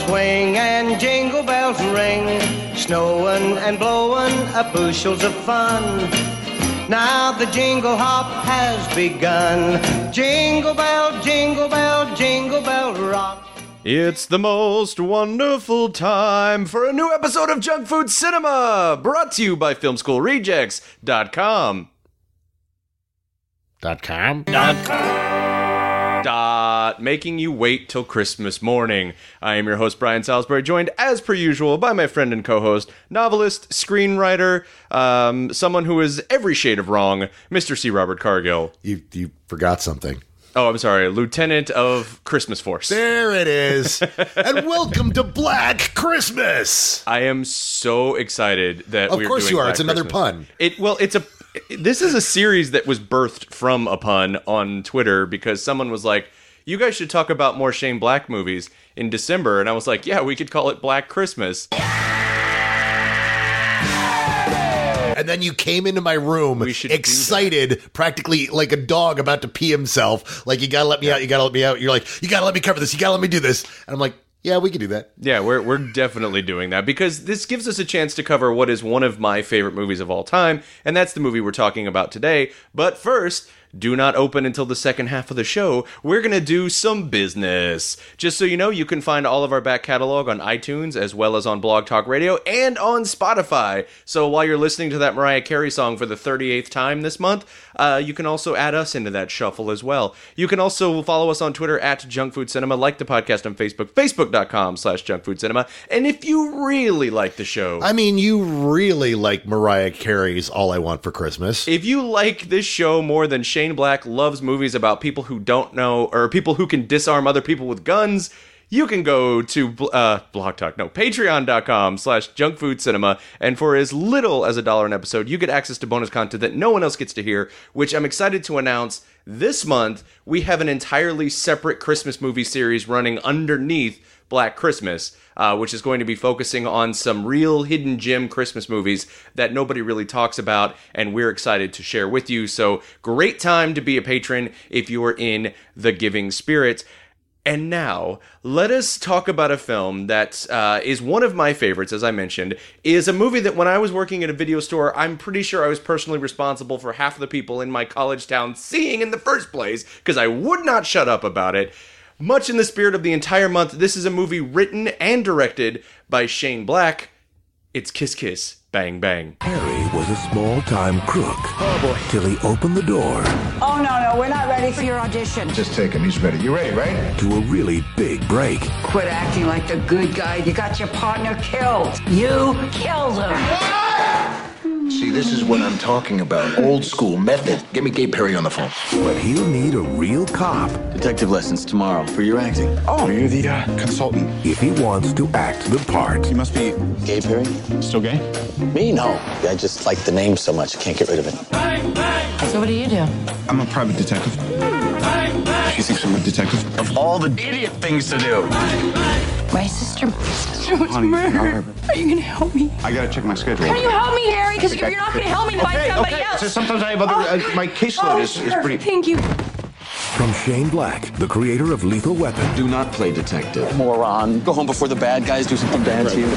swing and jingle bells ring, snowing and blowing bushels of fun. Now the jingle hop has begun. Jingle bell, jingle bell, jingle bell rock. It's the most wonderful time for a new episode of Junk Food Cinema, brought to you by FilmSchoolRejects.com. Making you wait till Christmas morning. I am your host, Brian Salisbury, joined as per usual by my friend and co-host, novelist, screenwriter, someone who is every shade of wrong, Mr. C. Robert Cargill. You forgot something. Oh, I'm sorry. Lieutenant of Christmas Force. There it is. And welcome to Black Christmas. I am so excited that we're doing Black Christmas. Of course you are. It's another pun. This is a series that was birthed from a pun on Twitter because someone was like, you guys should talk about more Shane Black movies in December. And I was like, yeah, we could call it Black Christmas. And then you came into my room excited, practically like a dog about to pee himself. Like, you gotta let me out, you gotta let me out. You're like, you gotta let me cover this, you gotta let me do this. And I'm like, yeah, we can do that. Yeah, we're definitely doing that because this gives us a chance to cover what is one of my favorite movies of all time, and that's the movie we're talking about today. But first, do not open until the second half of the show. We're going to do some business. Just so you know, you can find all of our back catalog on iTunes as well as on Blog Talk Radio and on Spotify. So while you're listening to that Mariah Carey song for the 38th time this month, you can also add us into that shuffle as well. You can also follow us on Twitter at JunkFoodCinema, like the podcast on Facebook, facebook.com/JunkFoodCinema. And if you really like the show... I mean, you really like Mariah Carey's All I Want for Christmas. If you like this show more than Shane Black loves movies about people who don't know, or people who can disarm other people with guns, you can go to patreon.com/junkfoodcinema, and for as little as $1 an episode, you get access to bonus content that no one else gets to hear, which I'm excited to announce this month. We have an entirely separate Christmas movie series running underneath Black Christmas, which is going to be focusing on some real hidden gem Christmas movies that nobody really talks about, and we're excited to share with you. So, great time to be a patron if you are in the giving spirit. And now, let us talk about a film that is one of my favorites, as I mentioned, is a movie that when I was working at a video store, I'm pretty sure I was personally responsible for half of the people in my college town seeing in the first place, because I would not shut up about it. Much in the spirit of the entire month, this is a movie written and directed by Shane Black. It's Kiss Kiss, Bang Bang. Harry was a small-time crook. Oh, boy. Till he opened the door. Oh, no, we're not ready for your audition. Just take him. He's ready. You ready, right? To a really big break. Quit acting like the good guy. You got your partner killed. You killed him. See, this is what I'm talking about. Old school method. Get me Gabe Perry on the phone. But he'll need a real cop. Detective lessons tomorrow for your acting. Oh, you're the consultant. If he wants to act the part. You must be Gabe Perry? still gay? Me? No. I just like the name so much, I can't get rid of it. So what do you do? I'm a private detective. She thinks I'm a detective. Of all the idiot things to do. My sister was murdered. Are you going to help me? I gotta check my schedule. Can you help me, Harry? Because if you're not going to help me, find somebody else. So sometimes I have other... my caseload is pretty... Thank you. From Shane Black, the creator of Lethal Weapon. Do not play detective. Moron. Go home before the bad guys do something bad to you.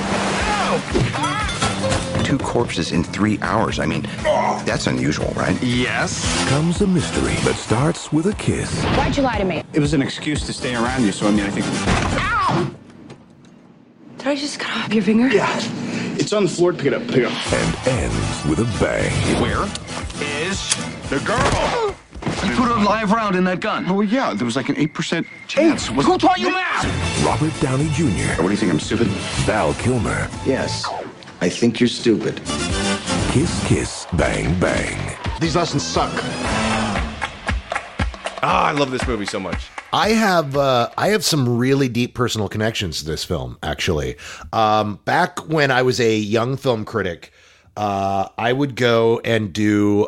2 corpses in 3 hours. I mean, that's unusual, right? Yes. Comes a mystery that starts with a kiss. Why'd you lie to me? It was an excuse to stay around you, so I mean, I think... Ow! Did I just cut off your finger? Yeah. It's on the floor. Pick it up. Pick it up. And ends with a bang. Where is the girl? You put a live round in that gun. Oh, yeah. There was like an 8% chance. Who taught you math? Robert Downey Jr. What do you think? I'm stupid? Val Kilmer. Yes. I think you're stupid. Kiss Kiss Bang Bang. These lessons suck. I love this movie so much. I have some really deep personal connections to this film, actually. Back when I was a young film critic, I would go and do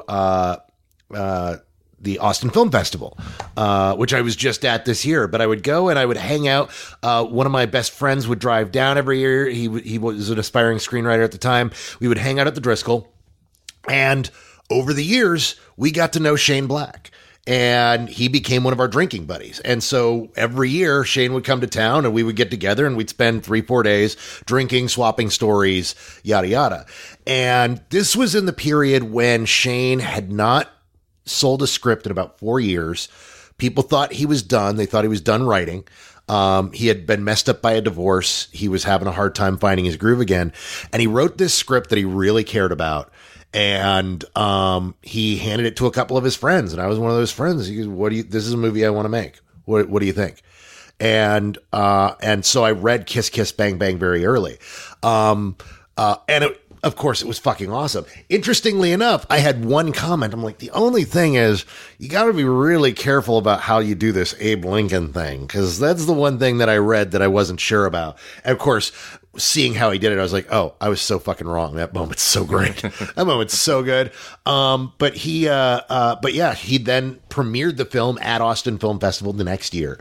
the Austin Film Festival, which I was just at this year. But I would go and I would hang out. One of my best friends would drive down every year. He was an aspiring screenwriter at the time. We would hang out at the Driscoll. And over the years, we got to know Shane Black. and he became one of our drinking buddies. And so every year Shane would come to town and we would get together and we'd spend 3-4 days drinking, swapping stories, yada, yada. And this was in the period when Shane had not sold a script in about 4 years. People thought he was done. They thought he was done writing. He had been messed up by a divorce. He was having a hard time finding his groove again. And he wrote this script that he really cared about. And he handed it to a couple of his friends, and I was one of those friends. He goes, this is a movie I want to make. What do you think? And so I read Kiss Kiss Bang Bang very early. And of course, it was fucking awesome. Interestingly enough, I had one comment. I'm like, the only thing is you got to be really careful about how you do this Abe Lincoln thing, because that's the one thing that I read that I wasn't sure about. And of course, seeing how he did it, I was like, oh, I was so fucking wrong. That moment's so great. That moment's so good. But yeah, he then premiered the film at Austin Film Festival the next year.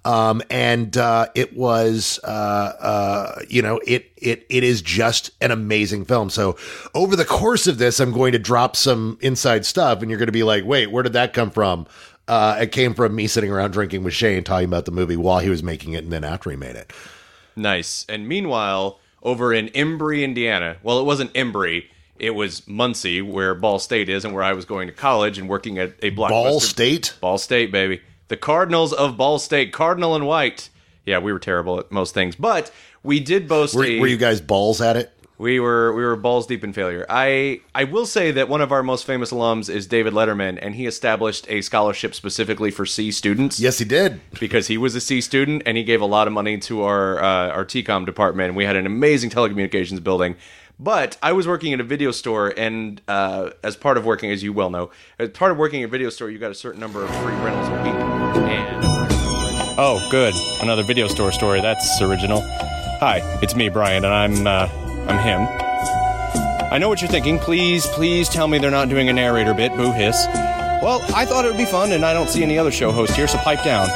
It was, it is just an amazing film. So over the course of this, I'm going to drop some inside stuff and you're going to be like, wait, where did that come from? It came from me sitting around drinking with Shane, talking about the movie while he was making it and then after he made it. Nice. And meanwhile, over in Embry, Indiana, well, it wasn't Embry, it was Muncie, where Ball State is and where I was going to college and working at a Blockbuster. Ball State? Ball State, baby. The Cardinals of Ball State, Cardinal and White. Yeah, we were terrible at most things, but we did boast Were you guys balls at it? We were balls deep in failure. I will say that one of our most famous alums is David Letterman, and he established a scholarship specifically for C students. Yes, he did. Because he was a C student, and he gave a lot of money to our TCOM department. We had an amazing telecommunications building. But I was working at a video store, and as part of working, as you well know, as part of working at a video store, you got a certain number of free rentals a week. And oh, good. Another video store story. That's original. Hi, it's me, Brian, and I'm him. I know what you're thinking. Please tell me they're not doing a narrator bit. Boo hiss. Well, I thought it would be fun, and I don't see any other show host here, so pipe down.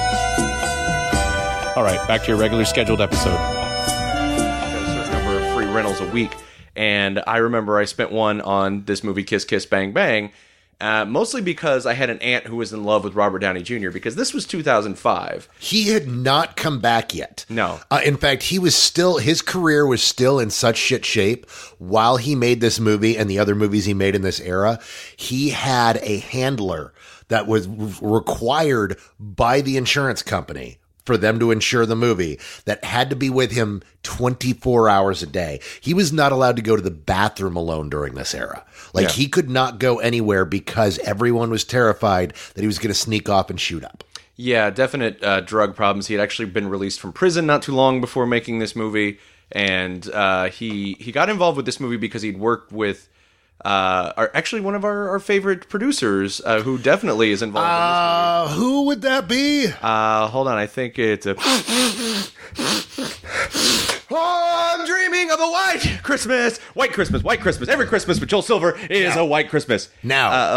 All right, back to your regular scheduled episode. Got a certain number of free rentals a week, and I remember I spent one on this movie, Kiss Kiss Bang Bang, mostly because I had an aunt who was in love with Robert Downey Jr., because this was 2005. He had not come back yet. No. In fact, his career was still in such shit shape while he made this movie and the other movies he made in this era. He had a handler that was required by the insurance company for them to insure the movie that had to be with him 24 hours a day. He was not allowed to go to the bathroom alone during this era. He could not go anywhere because everyone was terrified that he was going to sneak off and shoot up. Yeah, definite drug problems. He had actually been released from prison not too long before making this movie. And he got involved with this movie because he'd worked with one of our favorite producers, who definitely is involved in this movie. Who would that be? Hold on, I think it's Oh, I'm dreaming of a white Christmas. White Christmas, white Christmas. Every Christmas with Joel Silver is a white Christmas. Now,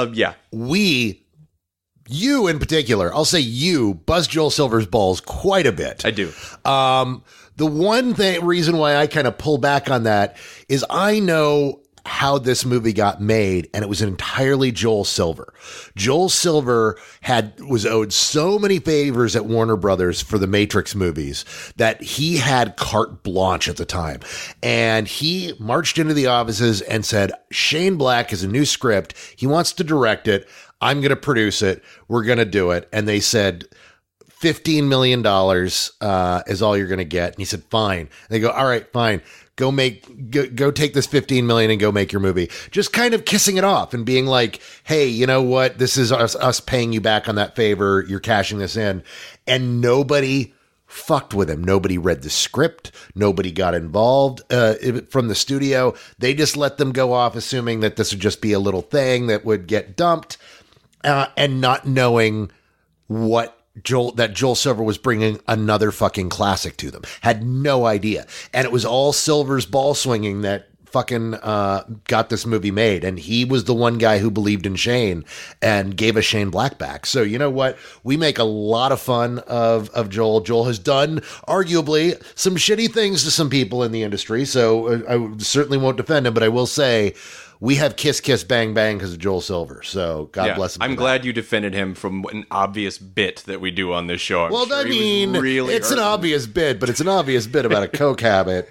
you in particular, I'll say you buzz Joel Silver's balls quite a bit. I do. The one reason why I kind of pull back on that is I know how this movie got made, and it was entirely Joel Silver. Joel Silver was owed so many favors at Warner Brothers for the Matrix movies that he had carte blanche at the time. And he marched into the offices and said, Shane Black has a new script. He wants to direct it. I'm going to produce it. We're going to do it. And they said, $15 million is all you're going to get. And he said, fine. And they go, all right, fine. Go take this $15 million and go make your movie. Just kind of kissing it off and being like, hey, you know what? This is us paying you back on that favor. You're cashing this in. And nobody fucked with him. Nobody read the script. Nobody got involved from the studio. They just let them go off, assuming that this would just be a little thing that would get dumped, and not knowing that Joel Silver was bringing another fucking classic to them. Had no idea. And it was all Silver's ball swinging that fucking got this movie made. And he was the one guy who believed in Shane and gave us Shane Black back. So you know what? We make a lot of fun of Joel. Joel has done arguably some shitty things to some people in the industry. So I certainly won't defend him, but I will say we have Kiss Kiss Bang Bang because of Joel Silver. So God bless him. I'm glad you defended him from an obvious bit that we do on this show. It's an obvious bit, but it's an obvious bit about a coke habit.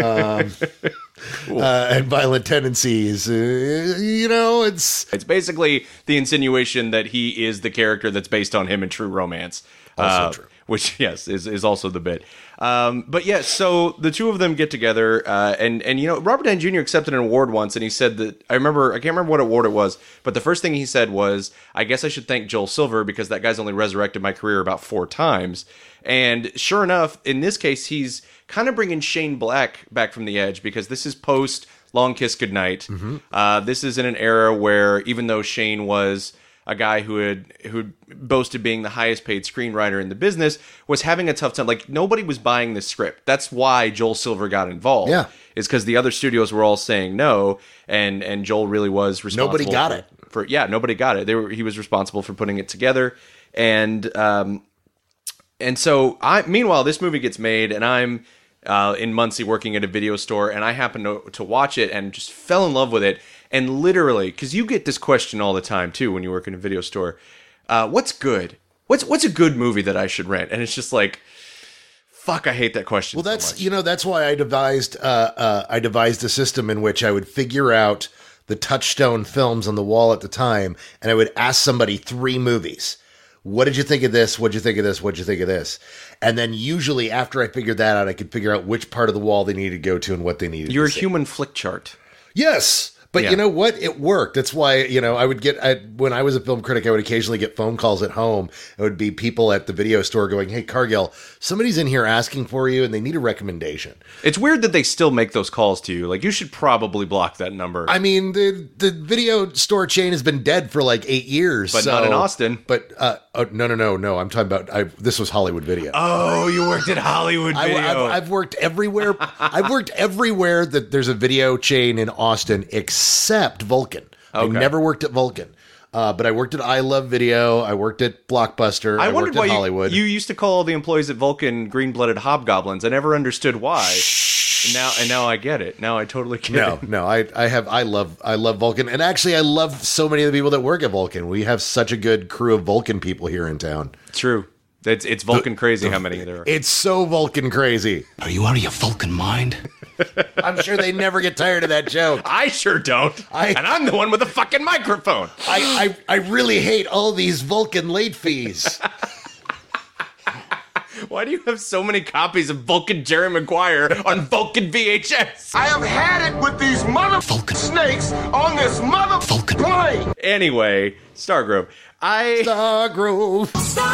And violent tendencies. It's basically the insinuation that he is the character that's based on him in True Romance. Also true. Which, yes, is also the bit. But yes, so the two of them get together, and Robert Downey Jr. accepted an award once, and he said that, I can't remember what award it was, but the first thing he said was, I guess I should thank Joel Silver because that guy's only resurrected my career about 4 times. And sure enough, in this case, he's kind of bringing Shane Black back from the edge because this is post Long Kiss Goodnight. Mm-hmm. This is in an era where even though Shane was a guy who boasted being the highest paid screenwriter in the business, was having a tough time. Like, nobody was buying this script. That's why Joel Silver got involved. Yeah. Is because the other studios were all saying no, and Joel really was responsible. Nobody got it. Nobody got it. He was responsible for putting it together. And so, meanwhile, this movie gets made, and I'm in Muncie working at a video store, and I happened to watch it and just fell in love with it. And literally, because you get this question all the time, too, when you work in a video store, what's good? What's a good movie that I should rent? And it's just like, fuck, I hate that question. Well, so much. That's why I devised a system in which I would figure out the Touchstone films on the wall at the time, and I would ask somebody 3 movies. What did you think of this? What did you think of this? What did you think of this? And then usually after I figured that out, I could figure out which part of the wall they needed to go to and what they needed to see. You're a human flick chart. Yes. But you know what? It worked. That's why, I would when I was a film critic, I would occasionally get phone calls at home. It would be people at the video store going, hey, Cargill, somebody's in here asking for you and they need a recommendation. It's weird that they still make those calls to you. Like, you should probably block that number. I mean, the video store chain has been dead for like 8 years. But not in Austin. But, no. I'm talking about, this was Hollywood Video. Oh, you worked at Hollywood Video. I've worked everywhere. I've worked everywhere that there's a video chain in Austin except Vulcan. Okay. I never worked at Vulcan. But I worked at I Love Video. I worked at Blockbuster. I worked at Hollywood. You used to call all the employees at Vulcan green-blooded hobgoblins. I never understood why. And now I get it. Now I totally get it. No. I love Vulcan. And actually I love so many of the people that work at Vulcan. We have such a good crew of Vulcan people here in town. True. It's Vulcan crazy how many there are. It's so Vulcan crazy. Are you out of your Vulcan mind? I'm sure they never get tired of that joke. I sure don't. And I'm the one with the fucking microphone. I really hate all these Vulcan late fees. Why do you have so many copies of Vulcan Jerry Maguire on Vulcan VHS? I have had it with these mother Vulcan snakes on this mother Vulcan plane. Anyway, Stargrove. Stargrove.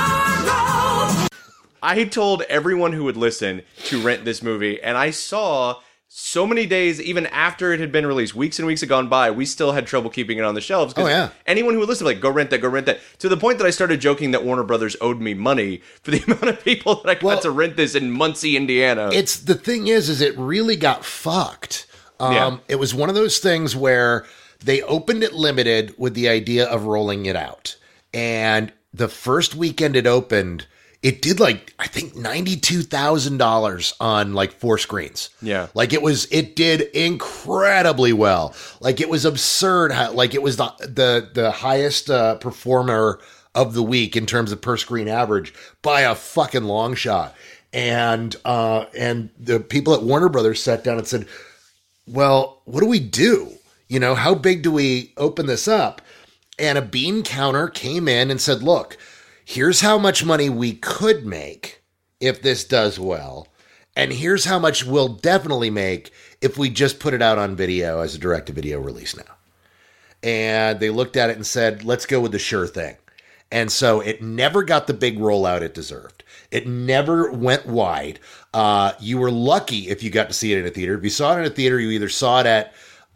I told everyone who would listen to rent this movie, and I saw so many days, even after it had been released, weeks and weeks had gone by, we still had trouble keeping it on the shelves. Oh, yeah. Anyone who would listen, like, go rent that. To the point that I started joking that Warner Brothers owed me money for the amount of people that I got to rent this in Muncie, Indiana. The thing is it really got fucked. It was one of those things where they opened it limited with the idea of rolling it out. And the first weekend it opened, it did like, I think $92,000 on like 4 screens. Yeah. Like it did incredibly well. Like it was absurd how, like it was the highest performer of the week in terms of per screen average by a fucking long shot. And the people at Warner Brothers sat down and said, well, what do we do? How big do we open this up? And a bean counter came in and said, look, here's how much money we could make if this does well. And here's how much we'll definitely make if we just put it out on video as a direct-to-video release now. And they looked at it and said, let's go with the sure thing. And so it never got the big rollout it deserved. It never went wide. You were lucky if you got to see it in a theater. If you saw it in a theater, you either saw it at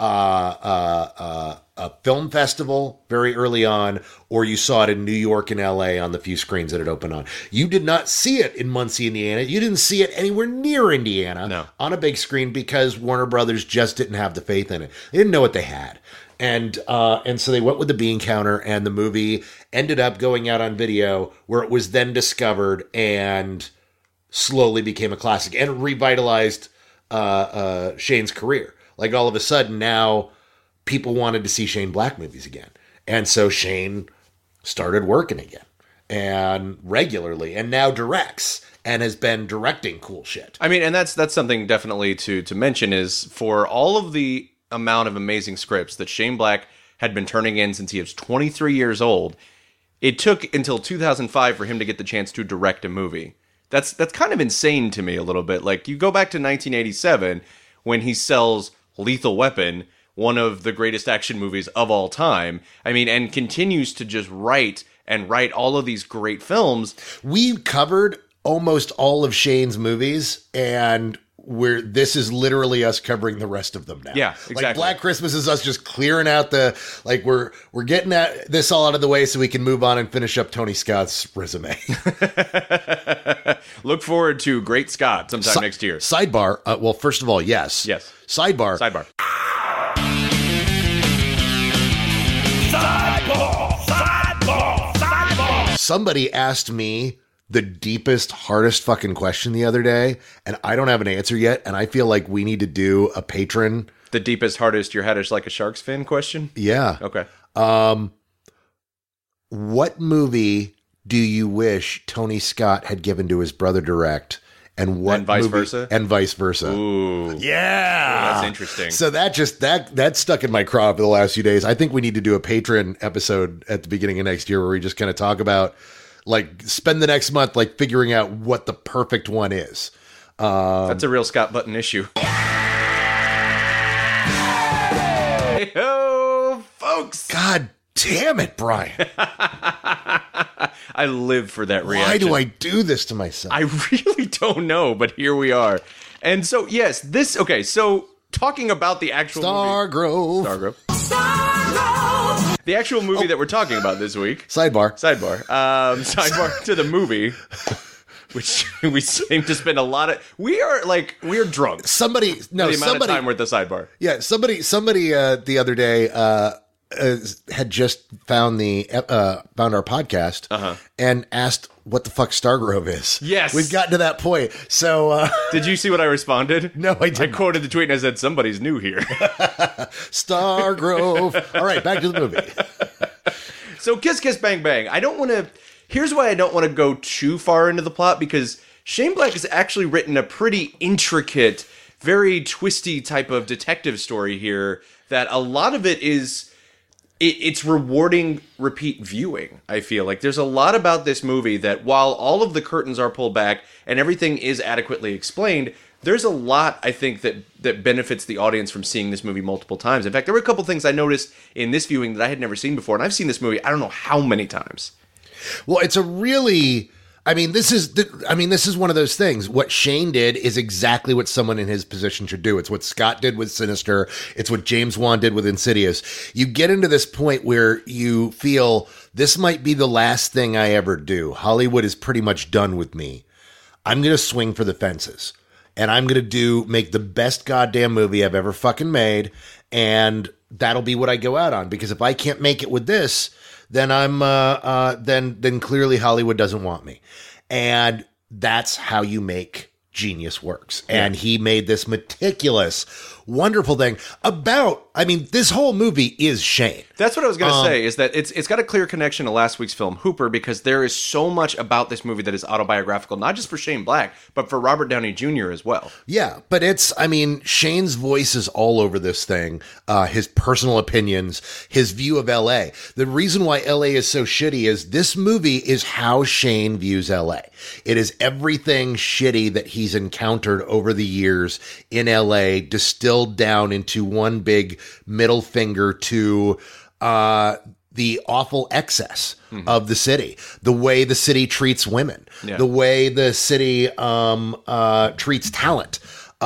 a film festival very early on, or you saw it in New York and LA on the few screens that it opened on. You did not see it in Muncie, Indiana. You didn't see it anywhere near Indiana on a big screen because Warner Brothers just didn't have the faith in it. They didn't know what they had. And so they went with the bean counter, and the movie ended up going out on video, where it was then discovered and slowly became a classic and revitalized Shane's career. Like all of a sudden now, people wanted to see Shane Black movies again. And so Shane started working again and regularly, and now directs and has been directing cool shit. I mean, and that's something definitely to mention is for all of the amount of amazing scripts that Shane Black had been turning in since he was 23 years old, it took until 2005 for him to get the chance to direct a movie. That's kind of insane to me a little bit. Like, you go back to 1987 when he sells Lethal Weapon, one of the greatest action movies of all time. I mean, and continues to just write all of these great films. We covered almost all of Shane's movies, and this is literally us covering the rest of them now. Yeah, exactly. Like Black Christmas is us just clearing out we're getting this all out of the way so we can move on and finish up Tony Scott's resume. Look forward to Great Scott sometime next year. Sidebar. Well, first of all, yes. Yes. Sidebar. Somebody asked me the deepest, hardest fucking question the other day, and I don't have an answer yet, and I feel like we need to do a patron. The deepest, hardest, your head is like a shark's fin question? Yeah. Okay. What movie do you wish Tony Scott had given to his brother direct? And vice versa? And vice versa. Ooh. Yeah. That's interesting. So that stuck in my craw for the last few days. I think we need to do a patron episode at the beginning of next year where we just kind of talk about, like, spend the next month, like, figuring out what the perfect one is. That's a real Scott Button issue. Hey-ho, folks. God damn it, Brian. I live for that reaction. Why do I do this to myself? I really don't know, but here we are. And so, yes, so talking about the actual Stargrove. The actual movie that we're talking about this week. Sidebar To the movie, which we seem to spend a lot of. We're drunk. Somebody of time we're at the sidebar. Yeah, somebody the other day had just found our podcast and asked what the fuck Stargrove is. Yes, we've gotten to that point. So, did you see what I responded? No, I didn't. I quoted the tweet and I said, "Somebody's new here." Stargrove. All right, back to the movie. So, Kiss Kiss Bang Bang. Here's why I don't want to go too far into the plot, because Shane Black has actually written a pretty intricate, very twisty type of detective story here. That a lot of it is. It's rewarding repeat viewing, I feel. Like, there's a lot about this movie that while all of the curtains are pulled back and everything is adequately explained, there's a lot, I think, that benefits the audience from seeing this movie multiple times. In fact, there were a couple things I noticed in this viewing that I had never seen before, and I've seen this movie I don't know how many times. Well, it's a really... this is one of those things. What Shane did is exactly what someone in his position should do. It's what Scott did with Sinister. It's what James Wan did with Insidious. You get into this point where you feel this might be the last thing I ever do. Hollywood is pretty much done with me. I'm going to swing for the fences, and I'm going to make the best goddamn movie I've ever fucking made. And that'll be what I go out on, because if I can't make it with this, then I'm then clearly Hollywood doesn't want me. And that's how you make genius works. And he made this meticulous, wonderful thing about, this whole movie is Shane. That's what I was going to say, is that it's got a clear connection to last week's film, Hooper, because there is so much about this movie that is autobiographical, not just for Shane Black, but for Robert Downey Jr. as well. Yeah, but Shane's voice is all over this thing. His personal opinions, his view of L.A. The reason why L.A. is so shitty is this movie is how Shane views L.A. It is everything shitty that he's encountered over the years in L.A. distilled down into one big middle finger to the awful excess of the city, the way the city treats women, the way the city treats talent.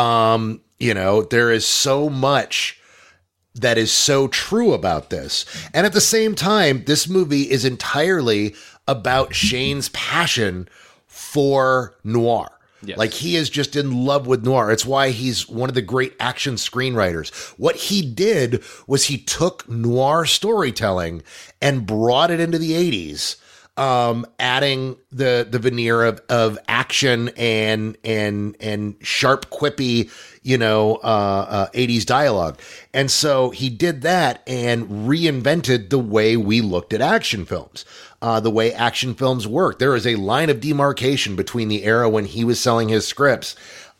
There is so much that is so true about this. And at the same time, this movie is entirely about Shane's passion for noir. Yes. Like, he is just in love with noir. It's why he's one of the great action screenwriters. What he did was he took noir storytelling and brought it into the 80s adding the veneer of action and sharp, quippy, 80s dialogue. And so he did that and reinvented the way we looked at action films, the way action films work. There is a line of demarcation between the era when he was selling his scripts,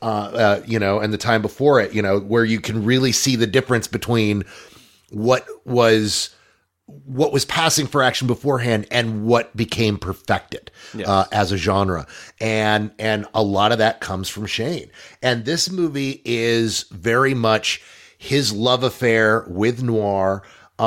and the time before it, where you can really see the difference between what was passing for action beforehand and what became perfected as a genre. And a lot of that comes from Shane. And this movie is very much his love affair with noir,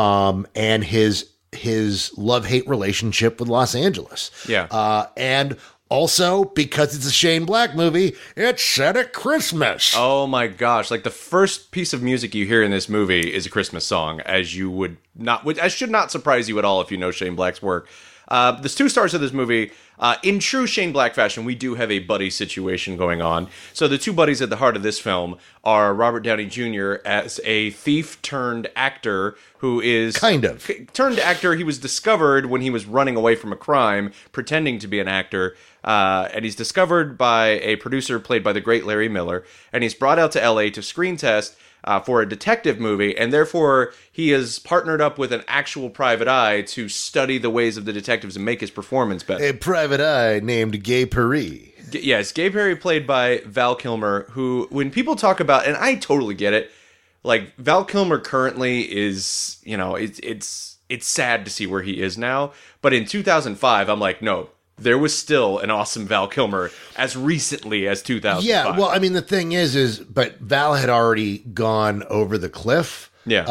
and his love-hate relationship with Los Angeles. Yeah. And also, because it's a Shane Black movie, it's set at Christmas. Oh my gosh. Like, the first piece of music you hear in this movie is a Christmas song, as should not surprise you at all if you know Shane Black's work. The two stars of this movie, in true Shane Black fashion, we do have a buddy situation going on. So the two buddies at the heart of this film are Robert Downey Jr. as a thief turned actor who is... Turned actor. He was discovered when he was running away from a crime, pretending to be an actor. And he's discovered by a producer played by the great Larry Miller. And he's brought out to L.A. to screen test for a detective movie, and therefore he is partnered up with an actual private eye to study the ways of the detectives and make his performance better. A private eye named Gay Paris. Yes, Gay Paris played by Val Kilmer, who, when people talk about, and I totally get it, like, Val Kilmer currently is, it's sad to see where he is now, but in 2005, I'm like, no, there was still an awesome Val Kilmer as recently as 2005. Yeah, well, I mean, the thing but Val had already gone over the cliff. Yeah.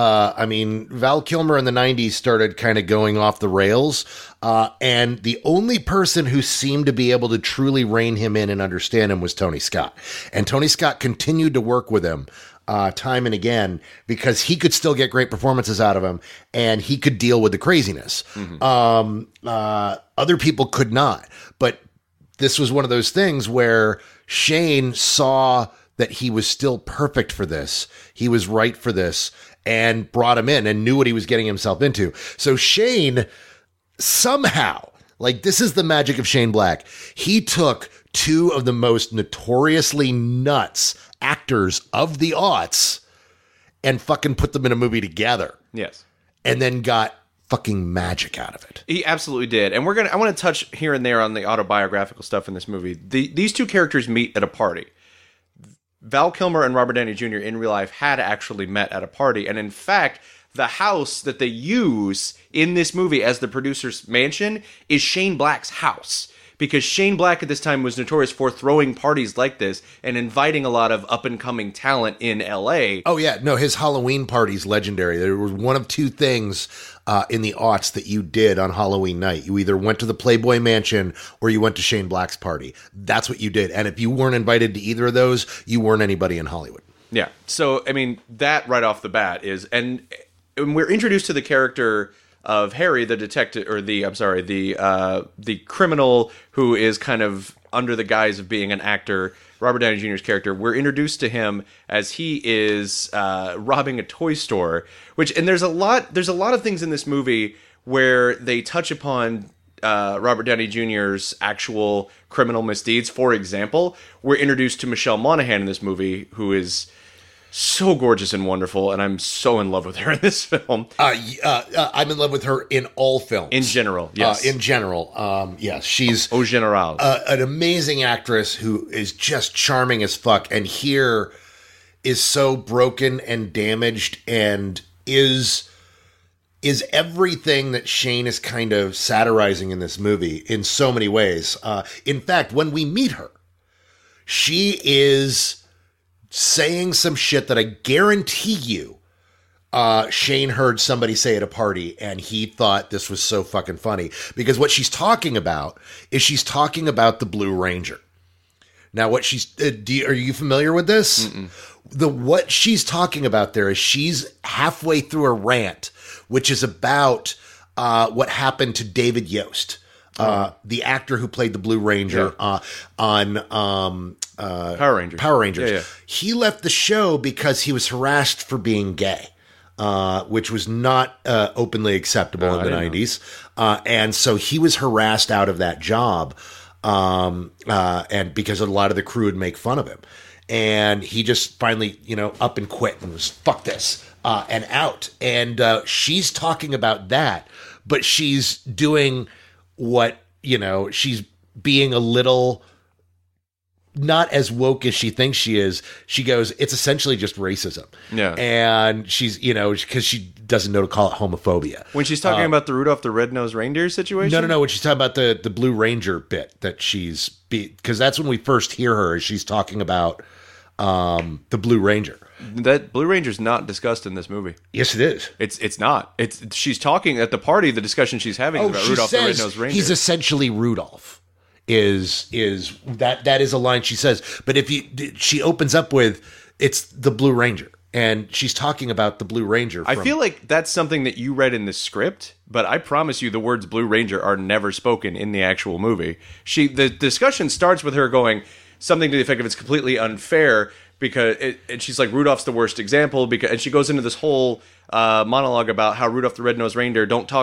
Val Kilmer in the 90s started kind of going off the rails, and the only person who seemed to be able to truly rein him in and understand him was Tony Scott. And Tony Scott continued to work with him time and again, because he could still get great performances out of him, and he could deal with the craziness. Mm-hmm. Other people could not. But this was one of those things where Shane saw that he was still perfect for this. He was right for this, and brought him in and knew what he was getting himself into. So Shane somehow, like, this is the magic of Shane Black. He took two of the most notoriously nuts actors of the aughts and fucking put them in a movie together. Yes. And then got fucking magic out of it. He absolutely did. And I want to touch here and there on the autobiographical stuff in this movie. These two characters meet at a party. Val Kilmer and Robert Downey Jr. in real life had actually met at a party. And in fact, the house that they use in this movie as the producer's mansion is Shane Black's house. Because Shane Black at this time was notorious for throwing parties like this and inviting a lot of up-and-coming talent in L.A. Oh, yeah. No, his Halloween party's legendary. There was one of two things in the aughts that you did on Halloween night. You either went to the Playboy Mansion or you went to Shane Black's party. That's what you did. And if you weren't invited to either of those, you weren't anybody in Hollywood. Yeah. So, I mean, that right off the bat is... And we're introduced to the character of Harry, the detective, or the criminal who is kind of under the guise of being an actor, Robert Downey Jr.'s character. We're introduced to him as he is robbing a toy store, and there's a lot of things in this movie where they touch upon Robert Downey Jr.'s actual criminal misdeeds. For example, we're introduced to Michelle Monaghan in this movie, who is so gorgeous and wonderful, and I'm so in love with her in this film. I'm in love with her in all films. In general, yes. Yes. She's au general. An amazing actress who is just charming as fuck, and here is so broken and damaged and is everything that Shane is kind of satirizing in this movie in so many ways. In fact, when we meet her, she is saying some shit that I guarantee you Shane heard somebody say at a party, and he thought this was so fucking funny. Because what she's talking about is she's talking about the Blue Ranger. Now, what she's... are you familiar with this? Mm-mm. What she's talking about there is she's halfway through a rant, which is about what happened to David Yost, the actor who played the Blue Ranger on... Power Rangers. Yeah. He left the show because he was harassed for being gay. which was not openly acceptable in the 90s. And so he was harassed out of that job, and because a lot of the crew would make fun of him. And he just finally, up and quit and was, fuck this, and out. And she's talking about that, but she's doing what, she's being a little not as woke as she thinks she is. She goes, it's essentially just racism. Yeah. And she's, because she doesn't know to call it homophobia. When she's talking about the Rudolph the Red-Nosed Reindeer situation? No. When she's talking about the Blue Ranger bit that she's, because that's when we first hear her, is she's talking about the Blue Ranger. That Blue Ranger's not discussed in this movie. Yes, it is. It's not. She's talking at the party. The discussion she's having is about Rudolph the Red-Nosed Reindeer. He's essentially Rudolph. Is that is a line she says. But she opens up with, it's the Blue Ranger, and she's talking about the Blue Ranger. I feel like that's something that you read in the script, but I promise you the words Blue Ranger are never spoken in the actual movie. The discussion starts with her going something to the effect of, it's completely unfair because and she's like, Rudolph's the worst example, and she goes into this whole monologue about how Rudolph the Red-Nosed Reindeer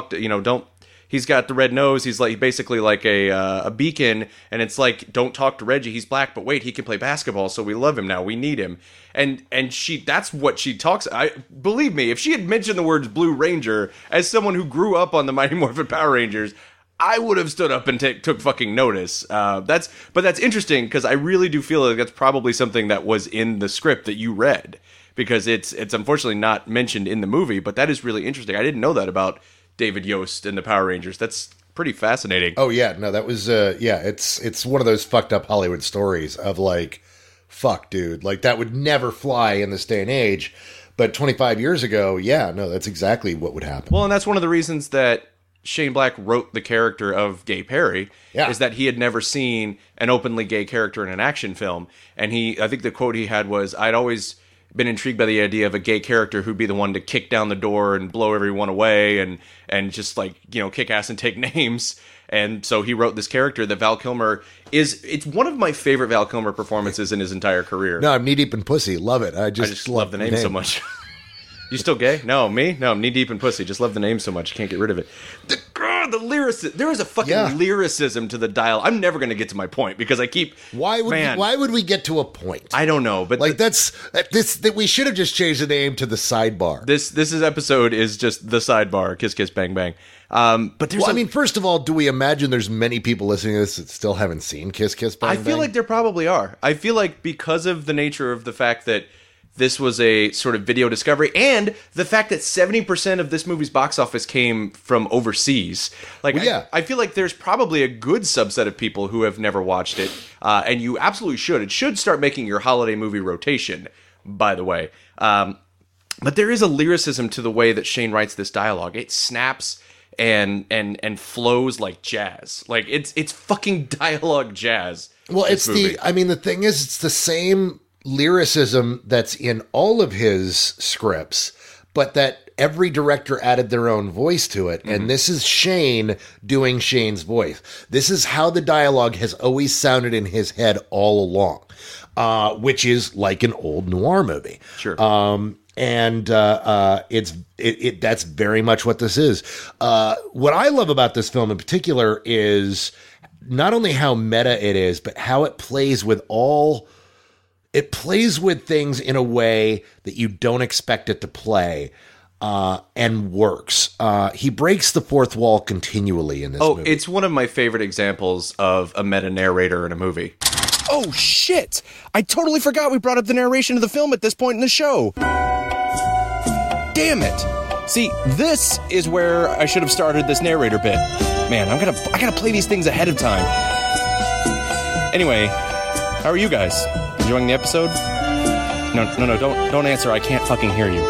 he's got the red nose. He's like basically like a beacon, and it's like, don't talk to Reggie. He's black, but wait, he can play basketball, so we love him now. We need him. And that's what she talks. Believe me, if she had mentioned the words Blue Ranger as someone who grew up on the Mighty Morphin Power Rangers, I would have stood up and took fucking notice. That's interesting because I really do feel like that's probably something that was in the script that you read, because it's unfortunately not mentioned in the movie. But that is really interesting. I didn't know that about David Yost and the Power Rangers. That's pretty fascinating. Oh yeah, no, that was it's one of those fucked up Hollywood stories of like, fuck, dude, like that would never fly in this day and age. But 25 years ago, yeah, no, that's exactly what would happen. Well, and that's one of the reasons that Shane Black wrote the character of Gay Perry, is that he had never seen an openly gay character in an action film. And I think the quote he had was, I'd always been intrigued by the idea of a gay character who'd be the one to kick down the door and blow everyone away and just like, kick ass and take names. And so he wrote this character that Val Kilmer it's one of my favorite Val Kilmer performances in his entire career. No, I'm knee deep in pussy. Love it. I just love the name so much. You still gay? No, me? No, I'm knee deep in pussy. Just love the name so much. Can't get rid of it. The lyricism. There is a fucking lyricism to the dial. I'm never going to get to my point because I keep. Why would we get to a point? I don't know, but like that we should have just changed the name to the sidebar. This episode is just the sidebar. Kiss kiss bang bang. But there's first of all, do we imagine there's many people listening to this that still haven't seen Kiss Kiss Bang Bang? I feel like there probably are. I feel like because of the nature of the fact that this was a sort of video discovery, and the fact that 70% of this movie's box office came from overseas. I feel like there's probably a good subset of people who have never watched it, and you absolutely should. It should start making your holiday movie rotation, by the way. But there is a lyricism to the way that Shane writes this dialogue. It snaps and flows like jazz. Like it's fucking dialogue jazz. Well, the thing is, it's the same lyricism that's in all of his scripts, but that every director added their own voice to it. Mm-hmm. And this is Shane doing Shane's voice. This is how the dialogue has always sounded in his head all along, which is like an old noir movie. Sure. That's very much what this is. What I love about this film in particular is not only how meta it is, but how it plays with things in a way that you don't expect it to play, and works. He breaks the fourth wall continually in this movie. It's one of my favorite examples of a meta narrator in a movie. Oh, shit! I totally forgot we brought up the narration of the film at this point in the show. Damn it! See, this is where I should have started this narrator bit. Man, I gotta play these things ahead of time. Anyway, how are you guys? Enjoying the episode? No, don't answer. I can't fucking hear you.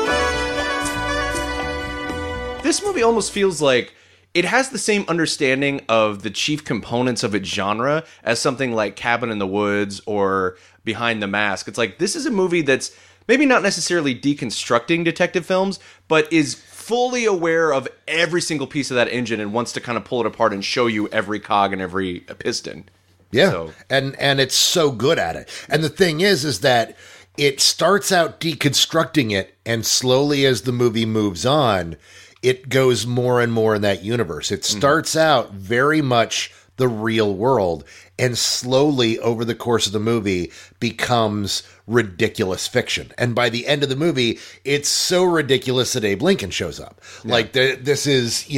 This movie almost feels like it has the same understanding of the chief components of its genre as something like Cabin in the Woods or Behind the Mask. It's like, this is a movie that's maybe not necessarily deconstructing detective films, but is fully aware of every single piece of that engine and wants to kind of pull it apart and show you every cog and every piston. Yeah, so. And it's so good at it. And the thing is that it starts out deconstructing it, and slowly as the movie moves on, it goes more and more in that universe. It starts out very much the real world, and slowly over the course of the movie becomes ridiculous fiction. And by the end of the movie, it's so ridiculous that Abe Lincoln shows up. Yeah. Like this is,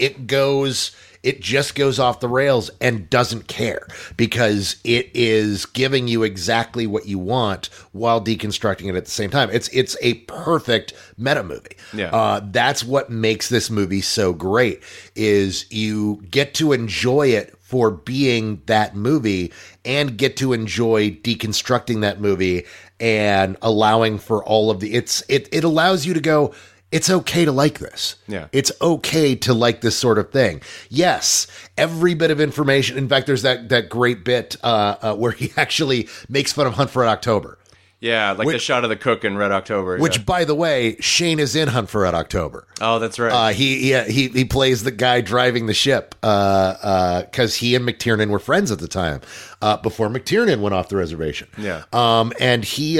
it just goes off the rails and doesn't care, because it is giving you exactly what you want while deconstructing it at the same time. It's a perfect meta movie. Yeah. That's what makes this movie so great, is you get to enjoy it for being that movie and get to enjoy deconstructing that movie and allowing for all of the, it allows you to go, it's okay to like this. Yeah. It's okay to like this sort of thing. Yes, every bit of information. In fact, there's that great bit where he actually makes fun of Hunt for Red October. Yeah, like the shot of the cook in Red October. Which, by the way, Shane is in Hunt for Red October. Oh, that's right. He plays the guy driving the ship because he and McTiernan were friends at the time before McTiernan went off the reservation. Yeah. And he,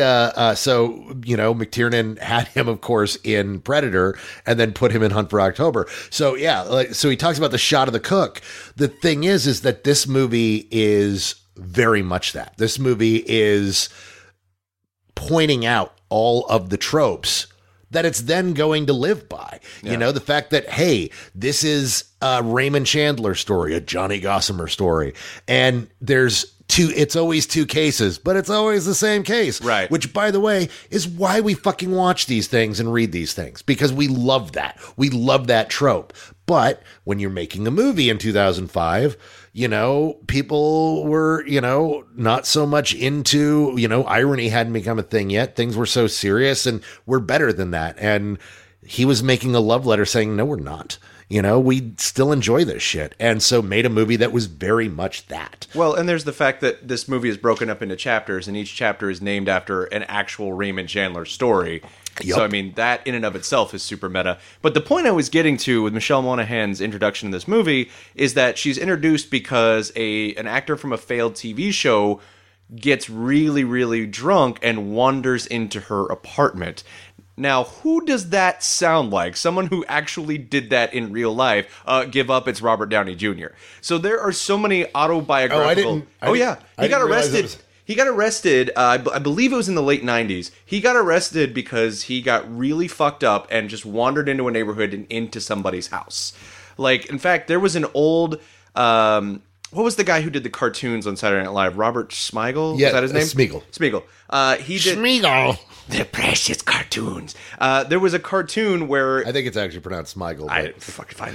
McTiernan had him, of course, in Predator and then put him in Hunt for October. So, yeah, so he talks about the shot of the cook. The thing is that this movie is very much that. This movie is pointing out all of the tropes that it's then going to live by. Yeah. The fact that, hey, this is a Raymond Chandler story, a Johnny Gossamer story, and it's always two cases, but it's always the same case. Right. Which, by the way, is why we fucking watch these things and read these things, because we love that. We love that trope. But when you're making a movie in 2005, people were, not so much into, irony hadn't become a thing yet. Things were so serious, and we're better than that. And he was making a love letter saying, no, we're not. We still enjoy this shit. And so made a movie that was very much that. Well, and there's the fact that this movie is broken up into chapters, and each chapter is named after an actual Raymond Chandler story. Yep. So, I mean, that in and of itself is super meta. But the point I was getting to with Michelle Monaghan's introduction in this movie is that she's introduced because an actor from a failed TV show gets really, really drunk and wanders into her apartment. Now, who does that sound like? Someone who actually did that in real life. Give up, it's Robert Downey Jr. So there are so many autobiographical... He got arrested. He got arrested, I believe it was in the late 90s. He got arrested because he got really fucked up and just wandered into a neighborhood and into somebody's house. Like, in fact, there was an old... what was the guy who did the cartoons on Saturday Night Live? Robert Smigel? Yeah, was that his name? Smigel. He did... Smigel! The precious cartoons. There was a cartoon where... I think it's actually pronounced Smigel. Fuck if I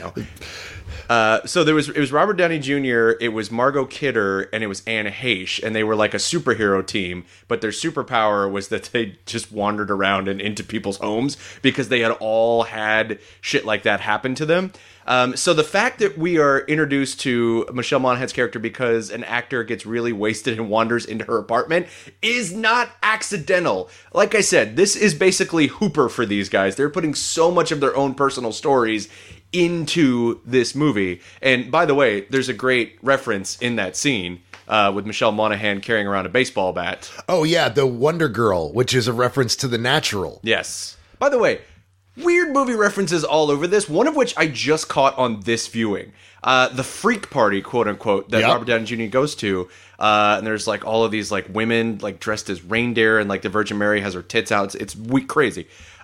know. So it was Robert Downey Jr., it was Margot Kidder, and it was Anne Heche, and they were like a superhero team, but their superpower was that they just wandered around and into people's homes because they had all had shit like that happen to them. So the fact that we are introduced to Michelle Monaghan's character because an actor gets really wasted and wanders into her apartment is not accidental. Like I said, this is basically Hooper for these guys. They're putting so much of their own personal stories into this movie. And by the way, there's a great reference in that scene with Michelle Monaghan carrying around a baseball bat. Oh, yeah, the Wonder Girl, which is a reference to The Natural. Yes. By the way, weird movie references all over this, one of which I just caught on this viewing. The freak party, quote unquote, that Robert Downey Jr. goes to. And there's like all of these like women like dressed as reindeer, and like the Virgin Mary has her tits out. It's crazy.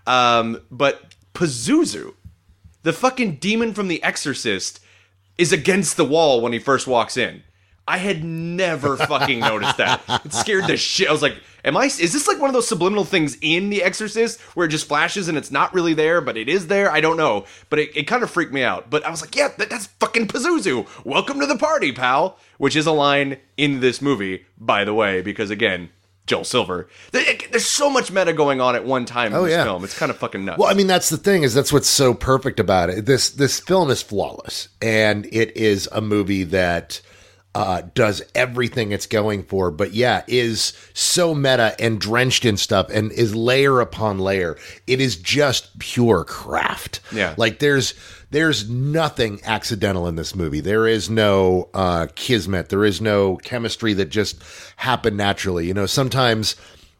But Pazuzu, the fucking demon from The Exorcist, is against the wall when he first walks in. I had never fucking noticed that. It scared the shit. I was like, is this like one of those subliminal things in The Exorcist where it just flashes and it's not really there, but it is there? I don't know. But it kind of freaked me out. But I was like, yeah, that's fucking Pazuzu. Welcome to the party, pal. Which is a line in this movie, by the way, because again, Joel Silver. There's so much meta going on at one time in this film. It's kind of fucking nuts. Well, I mean, that's the thing, is that's what's so perfect about it. This film is flawless, and it is a movie that does everything it's going for, but is so meta and drenched in stuff and is layer upon layer. It is just pure craft. Yeah. Like there's nothing accidental in this movie. There is no kismet. There is no chemistry that just happened naturally. Sometimes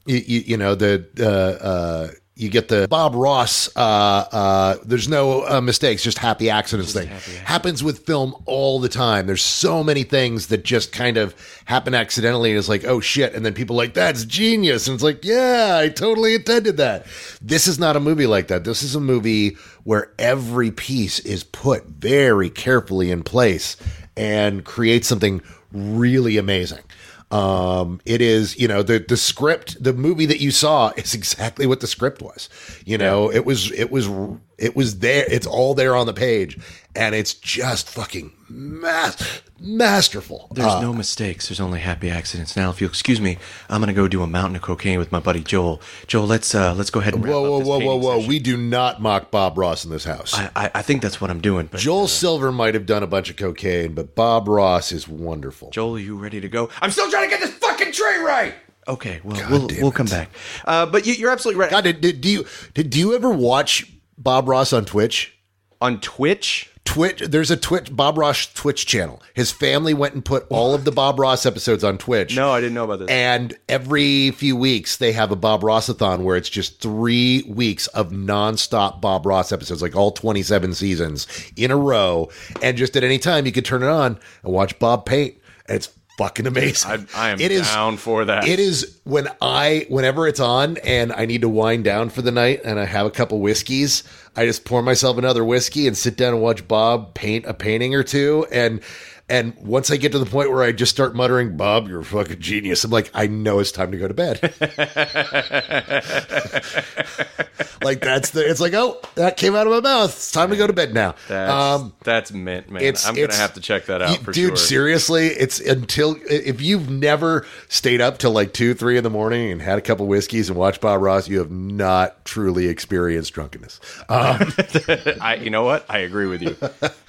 you know, you get the Bob Ross, there's no mistakes, just happy accidents thing. Happens with film all the time. There's so many things that just kind of happen accidentally, and it's like, oh shit, and then people are like, that's genius, and it's like, yeah, I totally intended that. This is not a movie like that. This is a movie where every piece is put very carefully in place and creates something really amazing. It is, you know, the script, the movie that you saw is exactly what the script was. You know, it was there. It's all there on the page, and it's just fucking masterful. There's no mistakes. There's only happy accidents. Now, if you'll excuse me, I'm going to go do a mountain of cocaine with my buddy Joel. Joel, let's go ahead and wrap up this painting session. We do not mock Bob Ross in this house. I think that's what I'm doing. But, Joel Silver might have done a bunch of cocaine, but Bob Ross is wonderful. Joel, are you ready to go? I'm still trying to get this fucking tray right. Okay, well, we'll come back. But you're absolutely right. God, did you ever watch Bob Ross on Twitch? On Twitch? There's a Bob Ross Twitch channel. His family went and put all of the Bob Ross episodes on Twitch. No, I didn't know about this. And every few weeks they have a Bob Ross-a-thon where it's just 3 weeks of nonstop Bob Ross episodes, like all 27 seasons in a row. And just at any time you could turn it on and watch Bob paint. And it's fucking amazing. I am down for that. It is whenever it's on and I need to wind down for the night and I have a couple whiskeys, I just pour myself another whiskey and sit down and watch Bob paint a painting or two. And once I get to the point where I just start muttering, Bob, you're a fucking genius, I'm like, I know it's time to go to bed. Like it's like, oh, that came out of my mouth. It's time to go to bed now. That's mint, man. I'm going to have to check that out for sure. Dude, seriously, if you've never stayed up till like 2-3 in the morning and had a couple whiskeys and watched Bob Ross, you have not truly experienced drunkenness. You know what? I agree with you.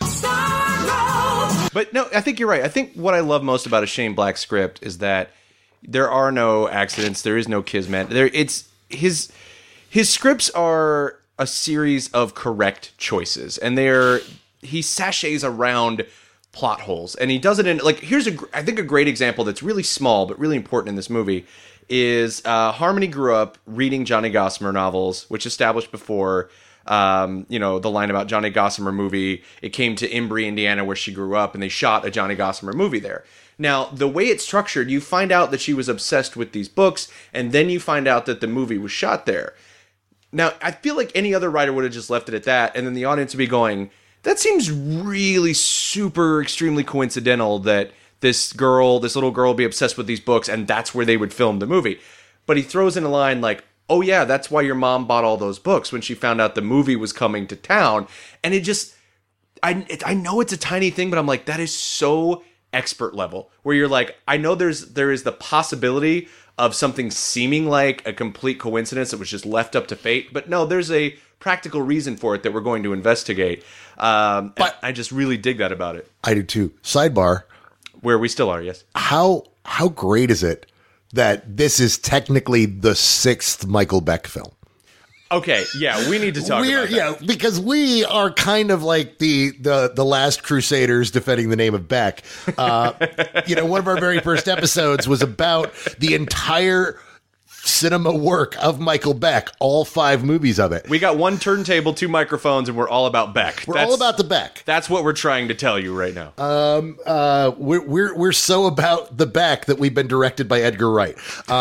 But no, I think you're right. I think what I love most about a Shane Black script is that there are no accidents. There is no kismet. His scripts are a series of correct choices, and he sachets around plot holes, and he does it in like I think a great example that's really small but really important in this movie is Harmony grew up reading Johnny Gossamer novels, which established before. The line about Johnny Gossamer movie, it came to Embry, Indiana, where she grew up, and they shot a Johnny Gossamer movie there. Now, the way it's structured, you find out that she was obsessed with these books, and then you find out that the movie was shot there. Now, I feel like any other writer would have just left it at that, and then the audience would be going, that seems really super extremely coincidental that this little girl would be obsessed with these books, and that's where they would film the movie. But he throws in a line like, oh yeah, that's why your mom bought all those books when she found out the movie was coming to town. And it just, I know it's a tiny thing, but I'm like, that is so expert level, where you're like, I know there is the possibility of something seeming like a complete coincidence that was just left up to fate, but no, there's a practical reason for it that we're going to investigate. But I just really dig that about it. I do too. Sidebar. Where we still are, yes. How great is it that this is technically the 6th Michael Beck film? Okay, yeah, we need to talk about that. Yeah, because we are kind of like the last crusaders defending the name of Beck. One of our very first episodes was about the entire cinema work of Michael Beck, all 5 movies of it. We got 1 turntable, 2 microphones, and we're all about Beck. We're all about the Beck. That's what we're trying to tell you right now. We're so about the Beck that we've been directed by Edgar Wright.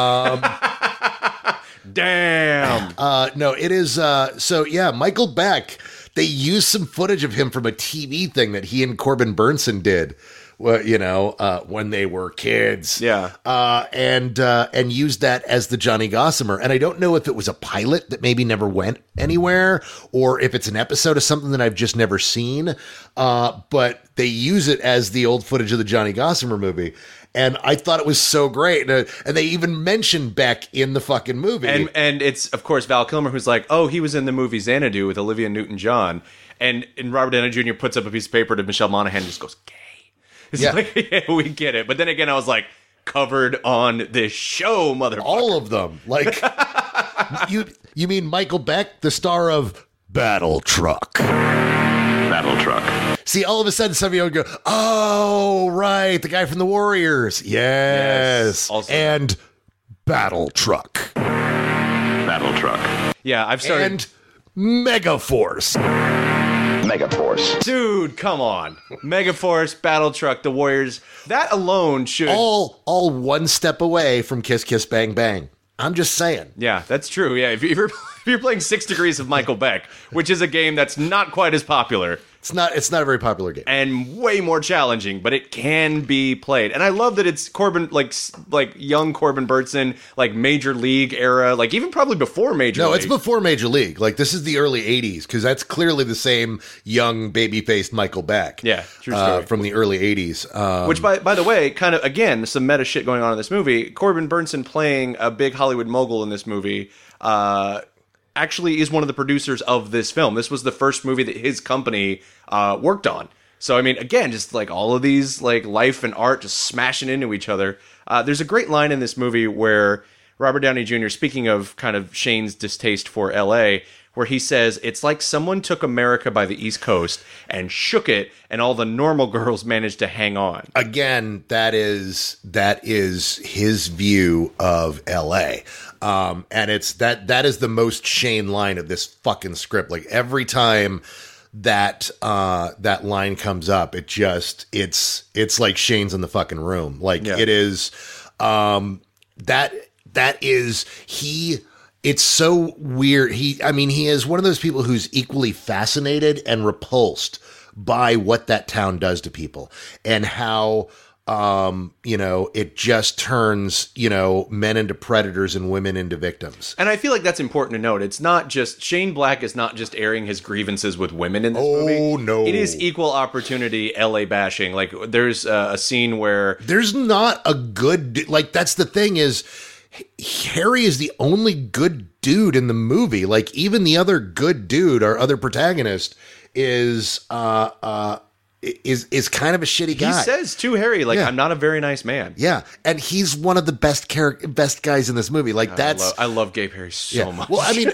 Damn. No, it is. So yeah, Michael Beck. They used some footage of him from a TV thing that he and Corbin Burnson did. When they were kids. Yeah. And used that as the Johnny Gossamer. And I don't know if it was a pilot that maybe never went anywhere or if it's an episode of something that I've just never seen. But they use it as the old footage of the Johnny Gossamer movie. And I thought it was so great. And they even mentioned Beck in the fucking movie. And it's, of course, Val Kilmer, who's like, oh, he was in the movie Xanadu with Olivia Newton-John. And Robert Downey Jr. puts up a piece of paper to Michelle Monaghan and just goes, gay. It's like, yeah, we get it. But then again, I was like, covered on this show, motherfucker. All of them. Like, you mean Michael Beck, the star of Battle Truck? Battle Truck. See, all of a sudden, some of you would go, oh, right, the guy from the Warriors. Yes. Also and Battle Truck. battle truck. Yeah, I've started. And Megaforce. Megaforce. Dude, come on. Megaforce, Battle Truck, The Warriors. That alone should... All one step away from Kiss Kiss Bang Bang. I'm just saying. Yeah, that's true. Yeah, if you're playing 6 Degrees of Michael Beck, which is a game that's not quite as popular... It's not a very popular game. And way more challenging, but it can be played. And I love that it's Corbin, like young Corbin Burnson, like Major League era, like even probably before Major League. No, it's before Major League. Like this is the early 80s, because that's clearly the same young baby-faced Michael Beck. Yeah, true story. From the early 80s. Which, by the way, kind of, again, some meta shit going on in this movie. Corbin Burnson playing a big Hollywood mogul in this movie, actually is one of the producers of this film. This was the first movie that his company worked on. So, I mean, again, just like all of these, like life and art just smashing into each other. There's a great line in this movie where Robert Downey Jr., speaking of kind of Shane's distaste for L.A., where he says, it's like someone took America by the East Coast and shook it, and all the normal girls managed to hang on. Again, that is his view of L.A., and it's that is the most Shane line of this fucking script. Like every time that line comes up, it's like Shane's in the fucking room. Like it is it's so weird. He is one of those people who's equally fascinated and repulsed by what that town does to people and how it just turns, men into predators and women into victims. And I feel like that's important to note. It's not just, Shane Black is not just airing his grievances with women in this movie. Oh, no. It is equal opportunity LA bashing. Like, there's a scene where... There's not a good... Like, that's the thing is, Harry is the only good dude in the movie. Like, even the other good dude, our other protagonist, is kind of a shitty guy. He says to Harry, like, I'm not a very nice man. Yeah, and he's one of the best guys in this movie. Like I love Gabe Harry so much. Well, I mean,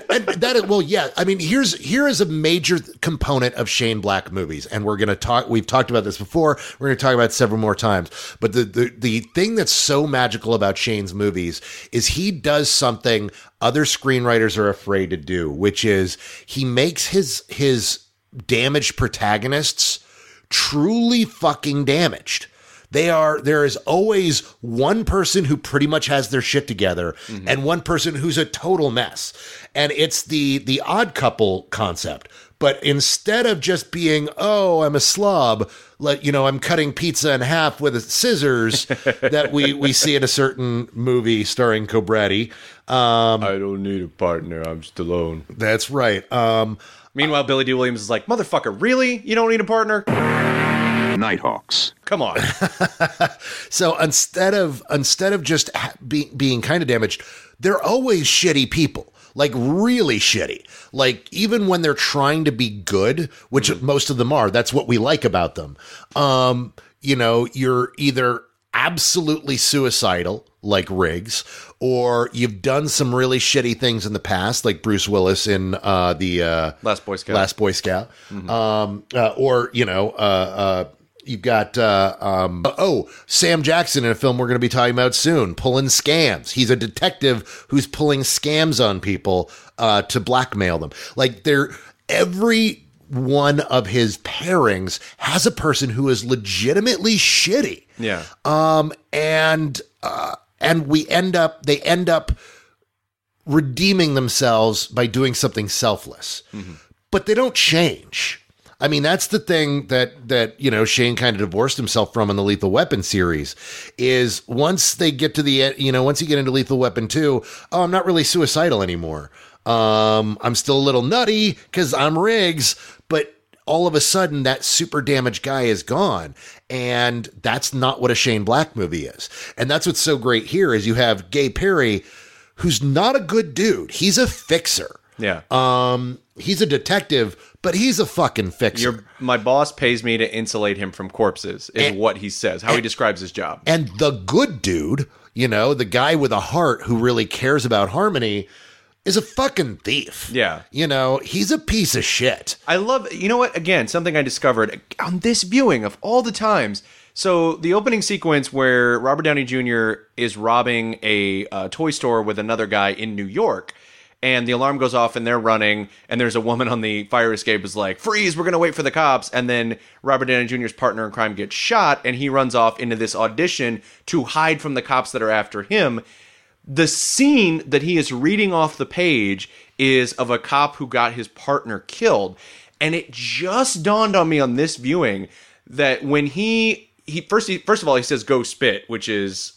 here is a major component of Shane Black movies, and we've talked about this before. We're going to talk about it several more times. But the thing that's so magical about Shane's movies is he does something other screenwriters are afraid to do, which is he makes his damaged protagonists truly fucking damaged. There is always one person who pretty much has their shit together and one person who's a total mess. And it's the odd couple concept. But instead of just being, oh, I'm a slob, I'm cutting pizza in half with scissors that we see in a certain movie starring Cobretti. I don't need a partner. I'm just alone. That's right. Meanwhile, Billy D. Williams is like, motherfucker, really? You don't need a partner? Nighthawks. Come on. So instead of just being kind of damaged, they're always shitty people. Like really shitty. Like even when they're trying to be good, which most of them are, that's what we like about them. You're either absolutely suicidal, like Riggs, or you've done some really shitty things in the past, like Bruce Willis in the Last Boy Scout. You've got Sam Jackson in a film we're going to be talking about soon, pulling scams. He's a detective who's pulling scams on people to blackmail them. Like every one of his pairings has a person who is legitimately shitty. Yeah. And they end up redeeming themselves by doing something selfless, but they don't change. I mean, that's the thing that Shane kind of divorced himself from in the Lethal Weapon series is once they get to the end, once you get into Lethal Weapon 2, oh, I'm not really suicidal anymore. I'm still a little nutty because I'm Riggs, but all of a sudden that super damaged guy is gone. And that's not what a Shane Black movie is. And that's what's so great here is you have Gay Perry, who's not a good dude. He's a fixer. Yeah. He's a detective, but he's a fucking fixer. My boss pays me to insulate him from corpses, is what he says, how he describes his job. And the good dude, the guy with a heart who really cares about harmony, is a fucking thief. Yeah. He's a piece of shit. I love, what? Again, something I discovered on this viewing of all the times. So the opening sequence where Robert Downey Jr. is robbing a toy store with another guy in New York, and the alarm goes off and they're running, and there's a woman on the fire escape who's like, freeze, we're going to wait for the cops. And then Robert Downey Jr.'s partner in crime gets shot, and he runs off into this audition to hide from the cops that are after him. The scene that he is reading off the page is of a cop who got his partner killed. And it just dawned on me on this viewing that when first of all, he says, go spit, which is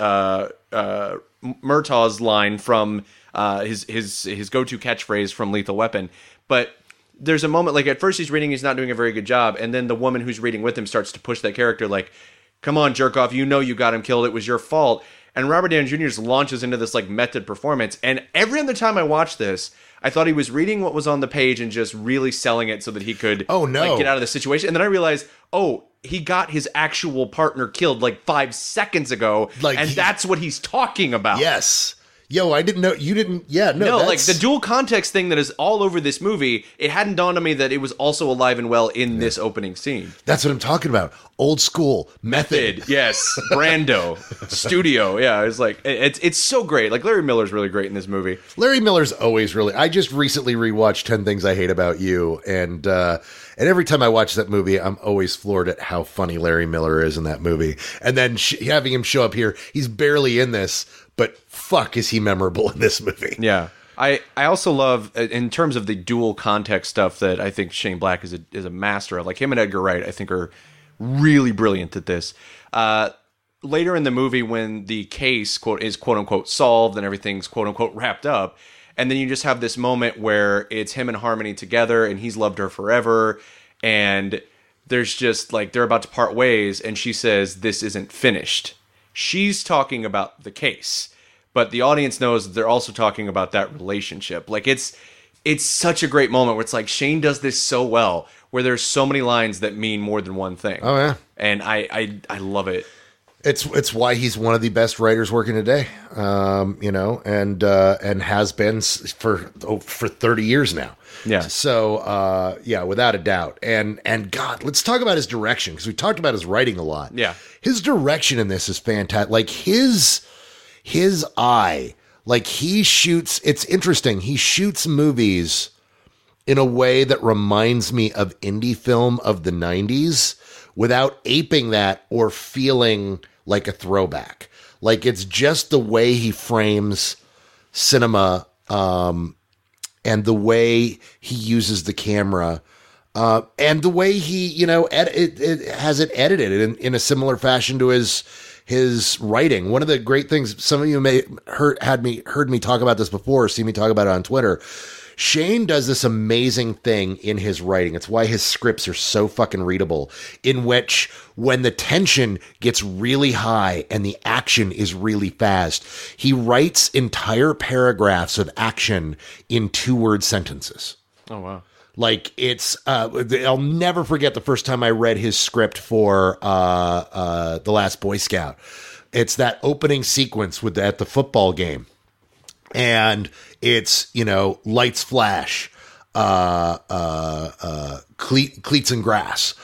Murtaugh's line from his go-to catchphrase from Lethal Weapon. But there's a moment, like, at first he's reading, he's not doing a very good job, and then the woman who's reading with him starts to push that character, like, come on, jerk off, you know you got him killed, it was your fault. And Robert Downey Jr. just launches into this, like, method performance, and every other time I watched this, I thought he was reading what was on the page and just really selling it so that he could like, get out of the situation. And then I realized, he got his actual partner killed like 5 seconds ago, and that's what he's talking about. Yes. Yo, I didn't know. You didn't. Yeah, no. Like the dual context thing that is all over this movie, it hadn't dawned on me that it was also alive and well in this opening scene. That's what I'm talking about. Old school method. Yes. Brando. Studio. Yeah. It's like, it's so great. Like Larry Miller's really great in this movie. Larry Miller's always really, I just recently rewatched 10 Things I Hate About You. And every time I watch that movie, I'm always floored at how funny Larry Miller is in that movie. And then having him show up here, he's barely in this, but fuck is he memorable in this movie. Yeah. I also love, in terms of the dual context stuff, that I think Shane Black is a master of. Like him and Edgar Wright, I think, are really brilliant at this. Later in the movie, when the case is quote unquote solved and everything's quote unquote wrapped up, and then you just have this moment where it's him and Harmony together, and he's loved her forever, and there's just like they're about to part ways, and she says, "This isn't finished." She's talking about the case, but the audience knows that they're also talking about that relationship. Like it's such a great moment where it's like Shane does this so well, where there's so many lines that mean more than one thing. Oh yeah, and I love it. It's why he's one of the best writers working today. And has been for 30 years now. Yeah. So without a doubt. And God, let's talk about his direction, because we talked about his writing a lot. Yeah. His direction in this is fantastic. Like his eye, like he shoots. It's interesting. He shoots movies in a way that reminds me of indie film of the 90s without aping that or feeling like a throwback. Like it's just the way he frames cinema, and the way he uses the camera, and the way he, has it edited in a similar fashion to his writing. One of the great things, some of you may heard me talk about this before, or see me talk about it on Twitter. Shane does this amazing thing in his writing. It's why his scripts are so fucking readable, in which when the tension gets really high and the action is really fast, he writes entire paragraphs of action in 2-word sentences. Oh, wow. Like it's, I'll never forget the first time I read his script for The Last Boy Scout. It's that opening sequence at the football game. And it's, lights flash, cleats and grass,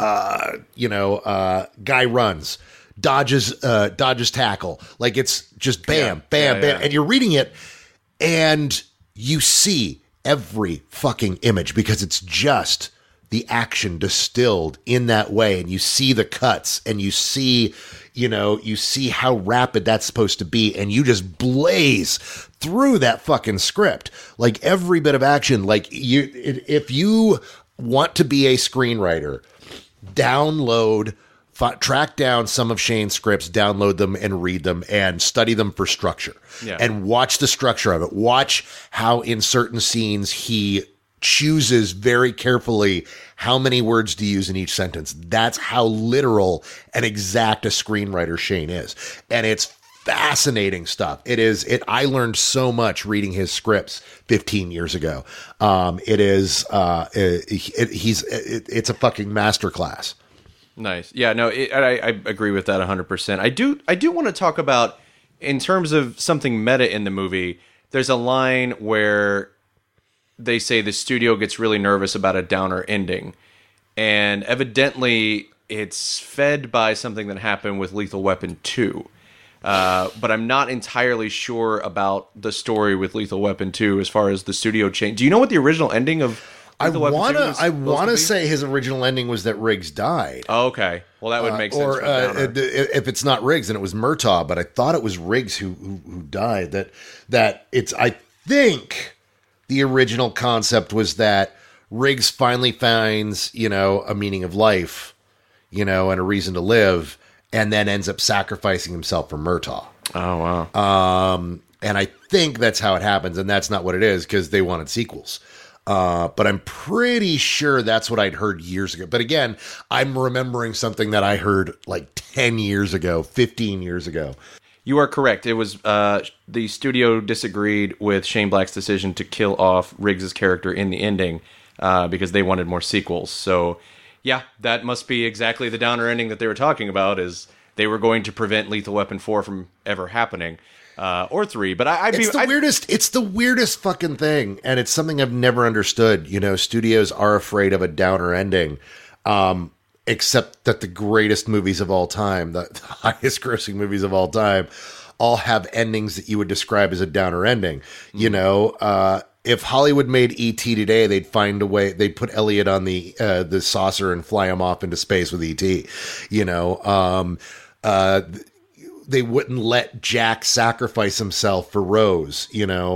guy runs, dodges tackle. Like it's just bam, bam, bam. And you're reading it and you see every fucking image, because it's just the action distilled in that way. And you see the cuts, and you see how rapid that's supposed to be, and you just blaze through that fucking script. Like every bit of action, like if you want to be a screenwriter, track down some of Shane's scripts, download them and read them and study them for structure, and watch the structure of it. Watch how in certain scenes he chooses very carefully how many words to use in each sentence. That's how literal and exact a screenwriter Shane is. And it's fascinating stuff. I learned so much reading his scripts 15 years ago. It's a fucking masterclass. Nice. Yeah, no, I agree with that 100%. I do want to talk about, in terms of something meta in the movie, there's a line where they say the studio gets really nervous about a downer ending. And evidently it's fed by something that happened with Lethal Weapon 2. But I'm not entirely sure about the story with Lethal Weapon 2 as far as the studio change. Do you know what the original ending of Lethal Weapon 2 was? I want to say his original ending was that Riggs died. Oh, okay. Well, that would make sense. Or if it's not Riggs, then it was Murtaugh. But I thought it was Riggs who died. That it's. I think the original concept was that Riggs finally finds, a meaning of life, and a reason to live, and then ends up sacrificing himself for Murtaugh. Oh, wow. And I think that's how it happens, and that's not what it is, because they wanted sequels. But I'm pretty sure that's what I'd heard years ago. But again, I'm remembering something that I heard like 10 years ago, 15 years ago. You are correct. It was the studio disagreed with Shane Black's decision to kill off Riggs' character in the ending because they wanted more sequels. So, yeah, that must be exactly the downer ending that they were talking about, is they were going to prevent Lethal Weapon 4 from ever happening. Or 3, but it's the weirdest fucking thing, and it's something I've never understood. Studios are afraid of a downer ending, except that the greatest movies of all time, the highest grossing movies of all time, all have endings that you would describe as a downer ending. If Hollywood made E.T. today, they'd find a way. They'd put Elliot on the saucer and fly him off into space with E.T. They wouldn't let Jack sacrifice himself for Rose.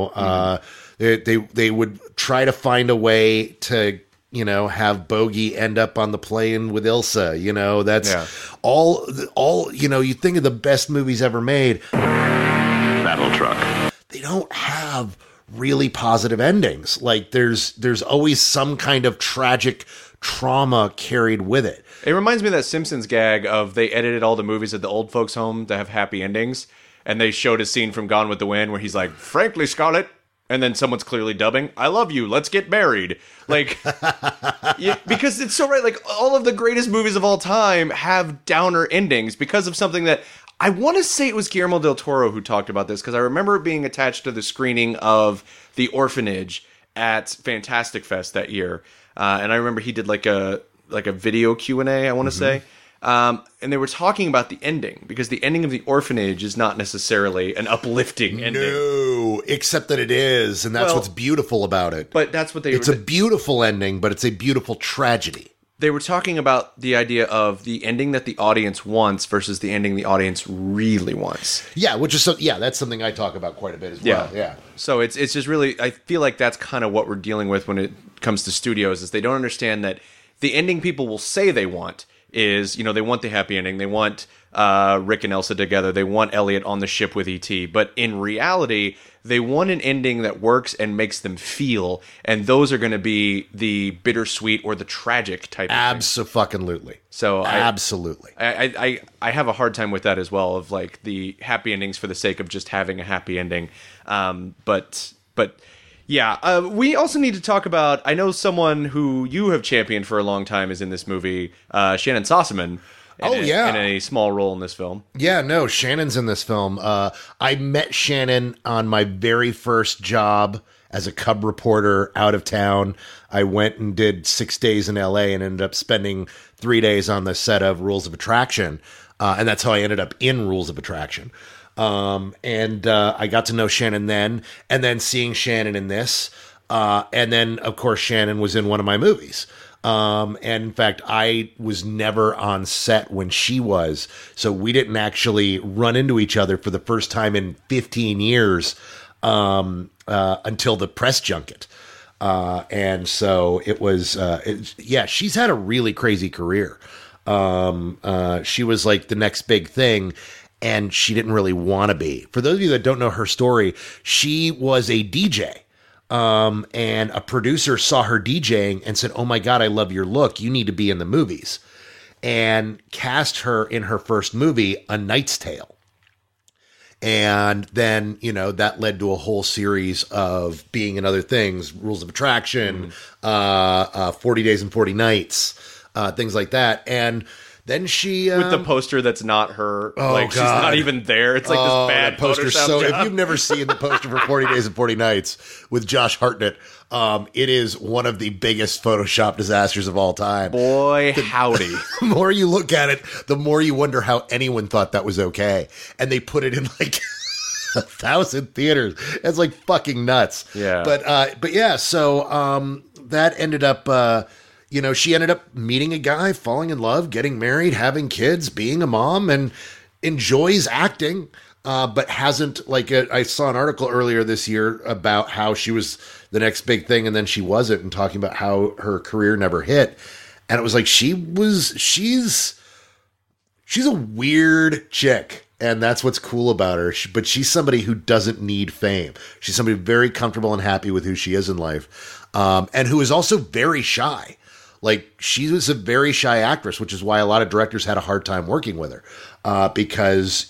They would try to find a way to, have Bogey end up on the plane with Ilsa. That's all, you think of the best movies ever made. Battle Truck. They don't have really positive endings. Like there's always some kind of tragic trauma carried with it. It reminds me of that Simpsons gag of they edited all the movies at the old folks' home to have happy endings, and they showed a scene from Gone with the Wind where he's like, "Frankly, Scarlett," and then someone's clearly dubbing, "I love you, let's get married." Like, because it's so right. Like, all of the greatest movies of all time have downer endings because of something that I want to say it was Guillermo del Toro who talked about this, because I remember it being attached to the screening of The Orphanage at Fantastic Fest that year. And I remember he did like a video Q&A, I want to say. And they were talking about the ending, because the ending of The Orphanage is not necessarily an uplifting ending. No, except that it is, and that's what's beautiful about it. But that's what It's a beautiful ending, but it's a beautiful tragedy. They were talking about the idea of the ending that the audience wants versus the ending the audience really wants. Yeah, that's something I talk about quite a bit as well. Yeah. So it's just really, I feel like that's kind of what we're dealing with when it comes to studios, is they don't understand that the ending people will say they want is, they want the happy ending. They want Rick and Elsa together. They want Elliot on the ship with E.T. But in reality, they want an ending that works and makes them feel. And those are going to be the bittersweet or the tragic type of thing. Abso-fucking-lutely. So absolutely. I have a hard time with that as well, of like the happy endings for the sake of just having a happy ending. But yeah, we also need to talk about, I know someone who you have championed for a long time is in this movie, Shannon Sossamon. In a small role in this film. Yeah, no, Shannon's in this film. I met Shannon on my very first job as a cub reporter out of town. I went and did 6 days in LA and ended up spending 3 days on the set of Rules of Attraction. And that's how I ended up in Rules of Attraction. And I got to know Shannon then, and then seeing Shannon in this. And then, of course, Shannon was in one of my movies. And in fact, I was never on set when she was, so we didn't actually run into each other for the first time in 15 years, until the press junket. And so it was, she's had a really crazy career. She was like the next big thing, and she didn't really want to be. For those of you that don't know her story, she was a DJ. And a producer saw her DJing and said, "Oh my God, I love your look. You need to be in the movies," and cast her in her first movie, A Knight's Tale. And then, that led to a whole series of being in other things, Rules of Attraction, 40 Days and 40 Nights, things like that. And Then she with the poster that's not her. Oh, like she's God. not even there. It's like this bad that poster. Photoshop So job. if you've never seen the poster for 40 Days and 40 Nights with Josh Hartnett, it is one of the biggest Photoshop disasters of all time. Boy, howdy. The more you look at it, the more you wonder how anyone thought that was okay. And they put it in like 1,000 theaters. It's like fucking nuts. Yeah. But yeah, so that ended up she ended up meeting a guy, falling in love, getting married, having kids, being a mom, and enjoys acting, but hasn't, I saw an article earlier this year about how she was the next big thing and then she wasn't, and talking about how her career never hit. And it was like, she's a weird chick. And that's what's cool about her. But she's somebody who doesn't need fame. She's somebody very comfortable and happy with who she is in life. And who is also very shy. Like, she was a very shy actress, which is why a lot of directors had a hard time working with her. Because,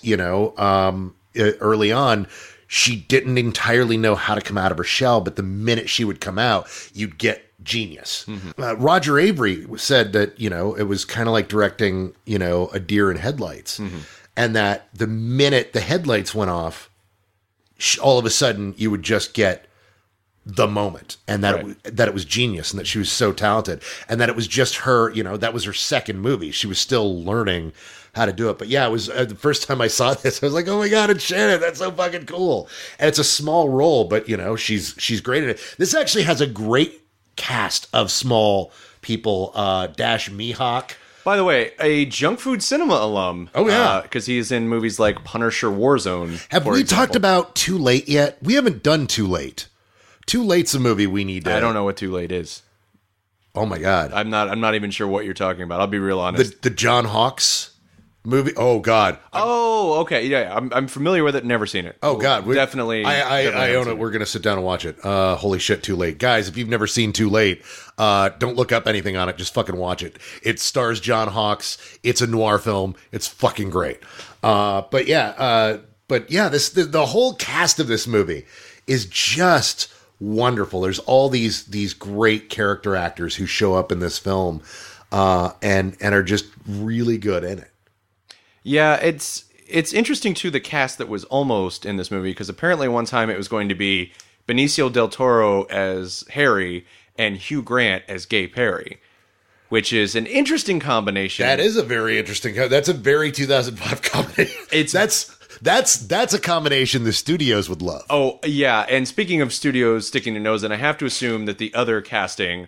early on, she didn't entirely know how to come out of her shell. But the minute she would come out, you'd get genius. Mm-hmm. Roger Avery said that, it was kind of like directing, a deer in headlights. Mm-hmm. And that the minute the headlights went off, all of a sudden you would just get the moment, and that it was genius, and that she was so talented, and that it was just her. That was her second movie. She was still learning how to do it. But yeah, it was the first time I saw this, I was like, oh my God, it's Shannon. That's so fucking cool. And it's a small role, but she's great at it. This actually has a great cast of small people. Dash Mihawk. By the way, a Junk Food Cinema alum. Oh, yeah. Because he's in movies like Punisher Warzone. Have we talked about Too Late yet? We haven't done Too Late. Too Late's a movie we need to... I don't know what Too Late is. Oh, my God. I'm not even sure what you're talking about. I'll be real honest. The John Hawkes movie? Oh, God. Oh, okay. Yeah, I'm familiar with it. Never seen it. Oh, God. Definitely. I own it. We're going to sit down and watch it. Holy shit, Too Late. Guys, if you've never seen Too Late, don't look up anything on it. Just fucking watch it. It stars John Hawkes. It's a noir film. It's fucking great. But yeah, the whole cast of this movie is just wonderful. There's all these great character actors who show up in this film, and are just really good in it. Yeah, it's interesting too, the cast that was almost in this movie, because apparently one time it was going to be Benicio del Toro as Harry and Hugh Grant as Gay Perry, which is an interesting combination. That is a very interesting. That's a very 2005 combination. That's a combination the studios would love. Oh yeah, and speaking of studios sticking their nose in, I have to assume that the other casting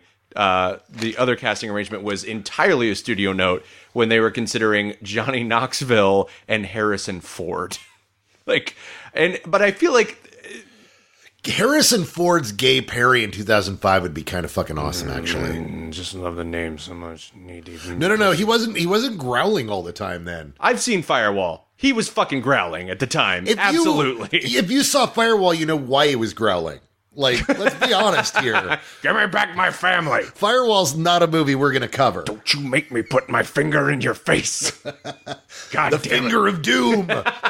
arrangement was entirely a studio note when they were considering Johnny Knoxville and Harrison Ford. But I feel like Harrison Ford's Gay Perry in 2005 would be kind of fucking awesome, actually. Just love the name so much. No. He wasn't growling all the time then. I've seen Firewall. He was fucking growling at the time. Absolutely. If you saw Firewall, you know why he was growling. Like, let's be honest here. Give me back my family. Firewall's not a movie we're going to cover. Don't you make me put my finger in your face. God the finger of doom.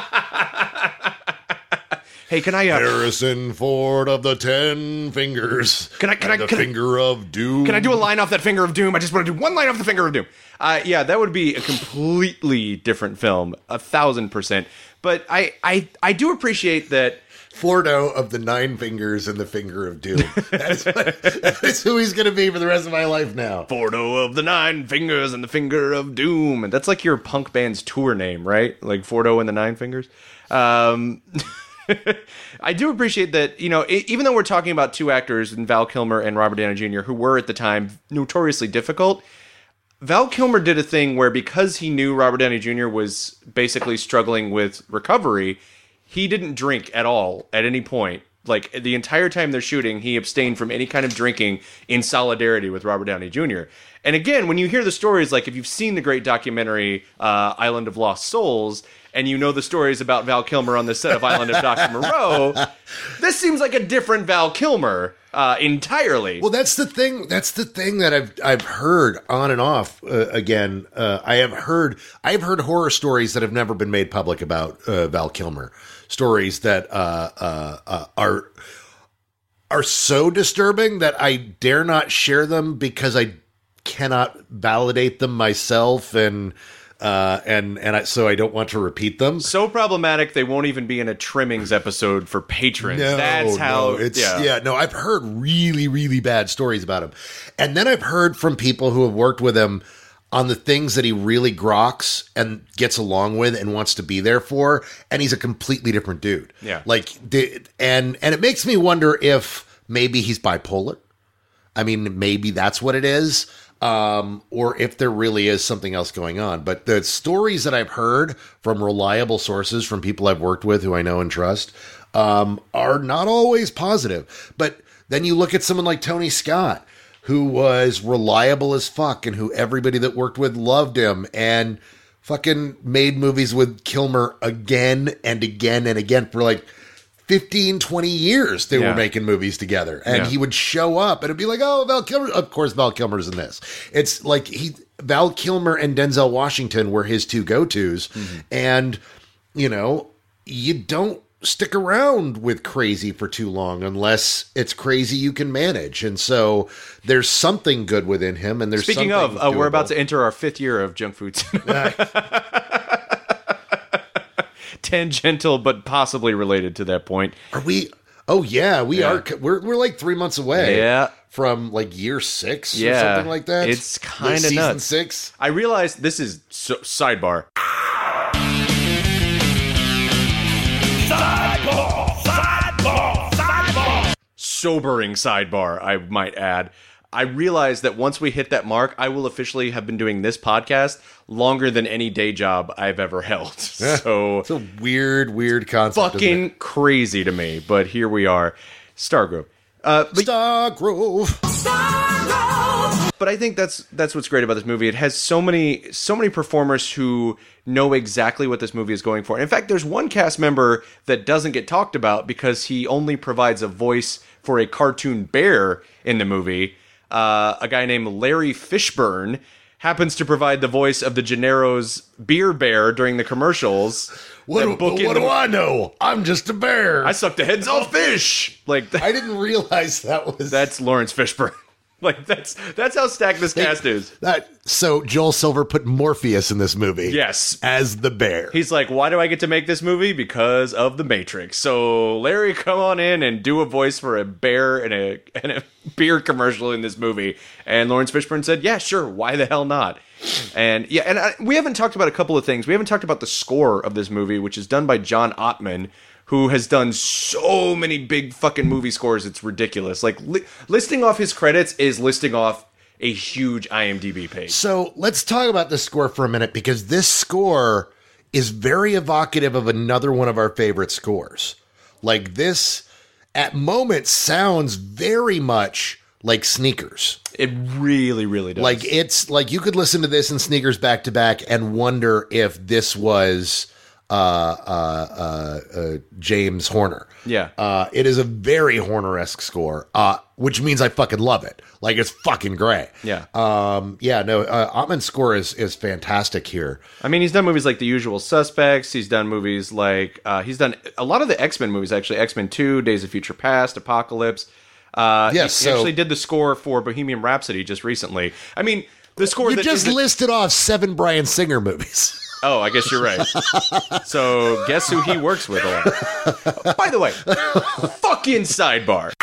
Hey, can I... Harrison Ford of the 10 Fingers. Finger of Doom. Can I do a line off that Finger of Doom? I just want to do one line off the Finger of Doom. Yeah, that would be a completely different film. 1,000%. But I do appreciate that... Fordo of the 9 Fingers and the Finger of Doom. That is who he's going to be for the rest of my life now. Fordo of the 9 Fingers and the Finger of Doom. And that's like your punk band's tour name, right? Like Fordo and the 9 Fingers. I do appreciate that, even though we're talking about two actors, in Val Kilmer and Robert Downey Jr., who were at the time notoriously difficult, Val Kilmer did a thing where, because he knew Robert Downey Jr. was basically struggling with recovery, he didn't drink at all at any point. Like, the entire time they're shooting, he abstained from any kind of drinking in solidarity with Robert Downey Jr. And again, when you hear the stories, like if you've seen the great documentary Island of Lost Souls, and you know the stories about Val Kilmer on the set of Island of Dr. Moreau, this seems like a different Val Kilmer entirely. Well, that's the thing. That's the thing that I've heard on and off. Again, I have heard horror stories that have never been made public about Val Kilmer. Stories that are so disturbing that I dare not share them because I cannot validate them myself, and So I don't want to repeat them. So problematic they won't even be in a trimmings episode for patrons. That's how I've heard really, really bad stories about him. And then I've heard from people who have worked with him on the things that he really groks and gets along with and wants to be there for, and he's a completely different dude. Yeah. And it makes me wonder if maybe he's bipolar. I mean, maybe that's what it is. Or if there really is something else going on. But the stories that I've heard from reliable sources, from people I've worked with who I know and trust, are not always positive. But then you look at someone like Tony Scott, who was reliable as fuck and who everybody that worked with loved him and fucking made movies with Kilmer again and again and again for like 15, 20 years they were making movies together. And he would show up and it'd be like, oh, Val Kilmer. Of course, Val Kilmer's in this. It's like Val Kilmer and Denzel Washington were his two go-tos. Mm-hmm. And, you know, you don't stick around with crazy for too long unless it's crazy you can manage. And so there's something good within him. And there's Speaking of, we're about to enter our 5th year of Junk Food Cinema. Tangential, but possibly related to that point. Are we? Oh yeah, we are. We're like 3 months away. Yeah. From like year 6 or something like that. It's kind of season nuts. 6. I realized this is sidebar. Sobering sidebar, I might add. I realized that once we hit that mark, I will officially have been doing this podcast longer than any day job I've ever held. So it's a weird concept. Fucking crazy to me, but here we are. Stargrove. Stargrove. But I think that's what's great about this movie. It has so many performers who know exactly what this movie is going for. In fact, there's one cast member that doesn't get talked about because he only provides a voice for a cartoon bear in the movie. A guy named Larry Fishburne happens to provide the voice of the Gennaro's beer bear during the commercials. What do I know? I'm just a bear. I suck the heads off fish. I didn't realize that's Lawrence Fishburne. That's how stacked this cast is. So Joel Silver put Morpheus in this movie. Yes. As the bear. He's like, why do I get to make this movie? Because of The Matrix. So Larry, come on in and do a voice for a bear in a beer commercial in this movie. And Lawrence Fishburne said, yeah, sure. Why the hell not? And we haven't talked about a couple of things. We haven't talked about the score of this movie, which is done by John Ottman, who has done so many big fucking movie scores, it's ridiculous. Listing off his credits is listing off a huge IMDb page. So let's talk about this score for a minute, because this score is very evocative of another one of our favorite scores. This, at moments, sounds very much like Sneakers. It really, really does. It's like you could listen to this and Sneakers back to back and wonder if this was James Horner. Yeah. It is a very Horner-esque score, which means I fucking love it. It's fucking great. Yeah. Ottman's score is fantastic here. I mean, he's done movies like The Usual Suspects. He's done movies he's done a lot of the X-Men movies, actually. X-Men 2, Days of Future Past, Apocalypse. He actually did the score for Bohemian Rhapsody just recently. I mean, the score You just listed off 7 Bryan Singer movies. Oh, I guess you're right. So, guess who he works with? By the way, fucking sidebar.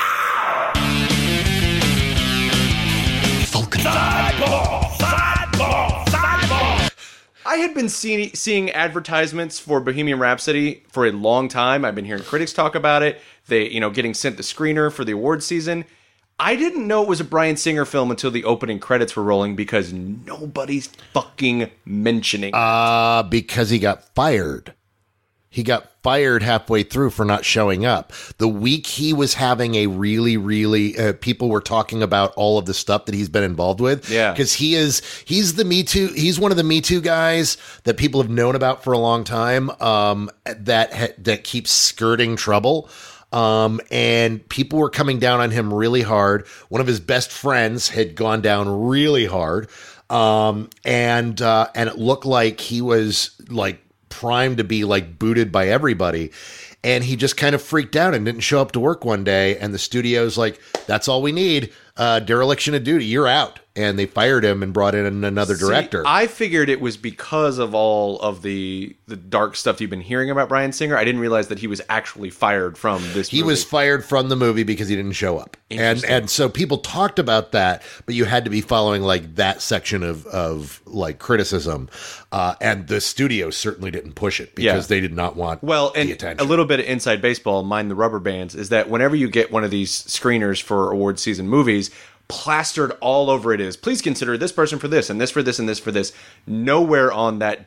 Falcon. Sidebar. I had been seeing advertisements for Bohemian Rhapsody for a long time. I've been hearing critics talk about it. They, getting sent the screener for the awards season. I didn't know it was a Bryan Singer film until the opening credits were rolling, because nobody's fucking mentioning it. Because he got fired. He got fired halfway through for not showing up. The week he was having a really, really, people were talking about all of the stuff that he's been involved with. Yeah. Because he's the Me Too, he's one of the Me Too guys that people have known about for a long time, that keeps skirting trouble. And people were coming down on him really hard. One of his best friends had gone down really hard. And it looked like he was primed to be booted by everybody. And he just kind of freaked out and didn't show up to work one day. And the studio's like, that's all we need. Dereliction of duty. You're out. and they fired him and brought in another director. I figured it was because of all of the dark stuff you've been hearing about Bryan Singer. I didn't realize that he was actually fired from this movie. He was fired from the movie because he didn't show up. And so people talked about that, but you had to be following like that section of like criticism. And the studio certainly didn't push it because they did not want the attention. A little bit of inside baseball, mind the rubber bands, is that whenever you get one of these screeners for award season movies, plastered all over it is, please consider this person for this and this for this and this for this. Nowhere on that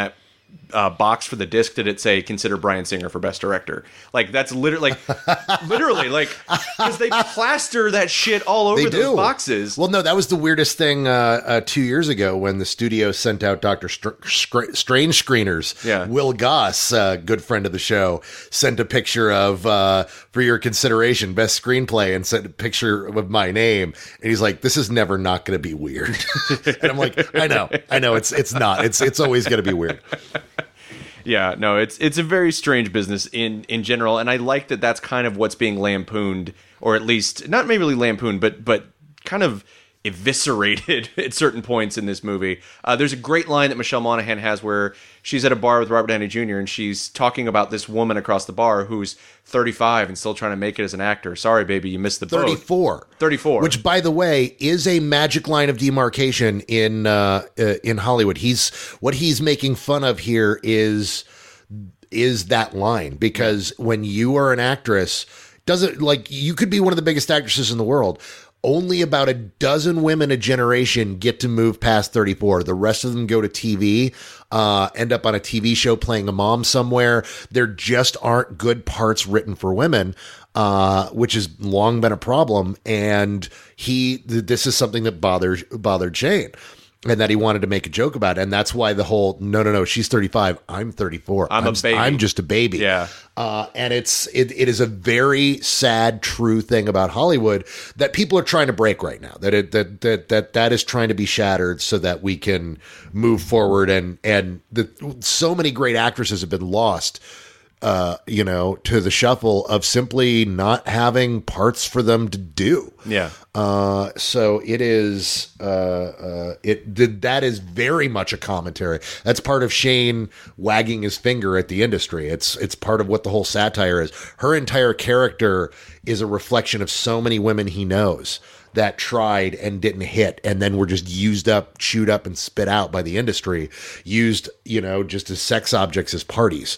box for the disc did it say consider Bryan Singer for best director. Like that's literally like because they plaster that shit all over those boxes. Well, no, that was the weirdest thing 2 years ago when the studio sent out Doctor Strange screeners. Yeah. Will Goss, good friend of the show, sent a picture of for your consideration best screenplay and sent a picture of my name, and he's like, this is never not going to be weird. And I'm like, I know it's not. It's always going to be weird. Yeah, no, it's a very strange business in general, and I like that that's kind of what's being lampooned, or at least not maybe really lampooned, but kind of eviscerated at certain points in this movie. There's a great line that Michelle Monaghan has where she's at a bar with Robert Downey Jr. and she's talking about this woman across the bar who's 35 and still trying to make it as an actor. Sorry, baby, you missed the boat. 34. Which, by the way, is a magic line of demarcation in Hollywood. What he's making fun of here is that line, because when you are an actress, you could be one of the biggest actresses in the world. Only about a dozen women a generation get to move past 34. The rest of them go to TV, end up on a TV show playing a mom somewhere. There just aren't good parts written for women, which has long been a problem. And this is something that bothered Shane, and that he wanted to make a joke about it. And that's why the whole, no, she's 35. I'm 34. I'm a baby. I'm just a baby. Yeah. And it is a very sad, true thing about Hollywood that people are trying to break right now. That is trying to be shattered so that we can move forward. And so many great actresses have been lost, to the shuffle of simply not having parts for them to do. Yeah. So it is, that is very much a commentary. That's part of Shane wagging his finger at the industry. It's part of what the whole satire is. Her entire character is a reflection of so many women he knows that tried and didn't hit, and then were just used up, chewed up, and spit out by the industry, used, just as sex objects as parties.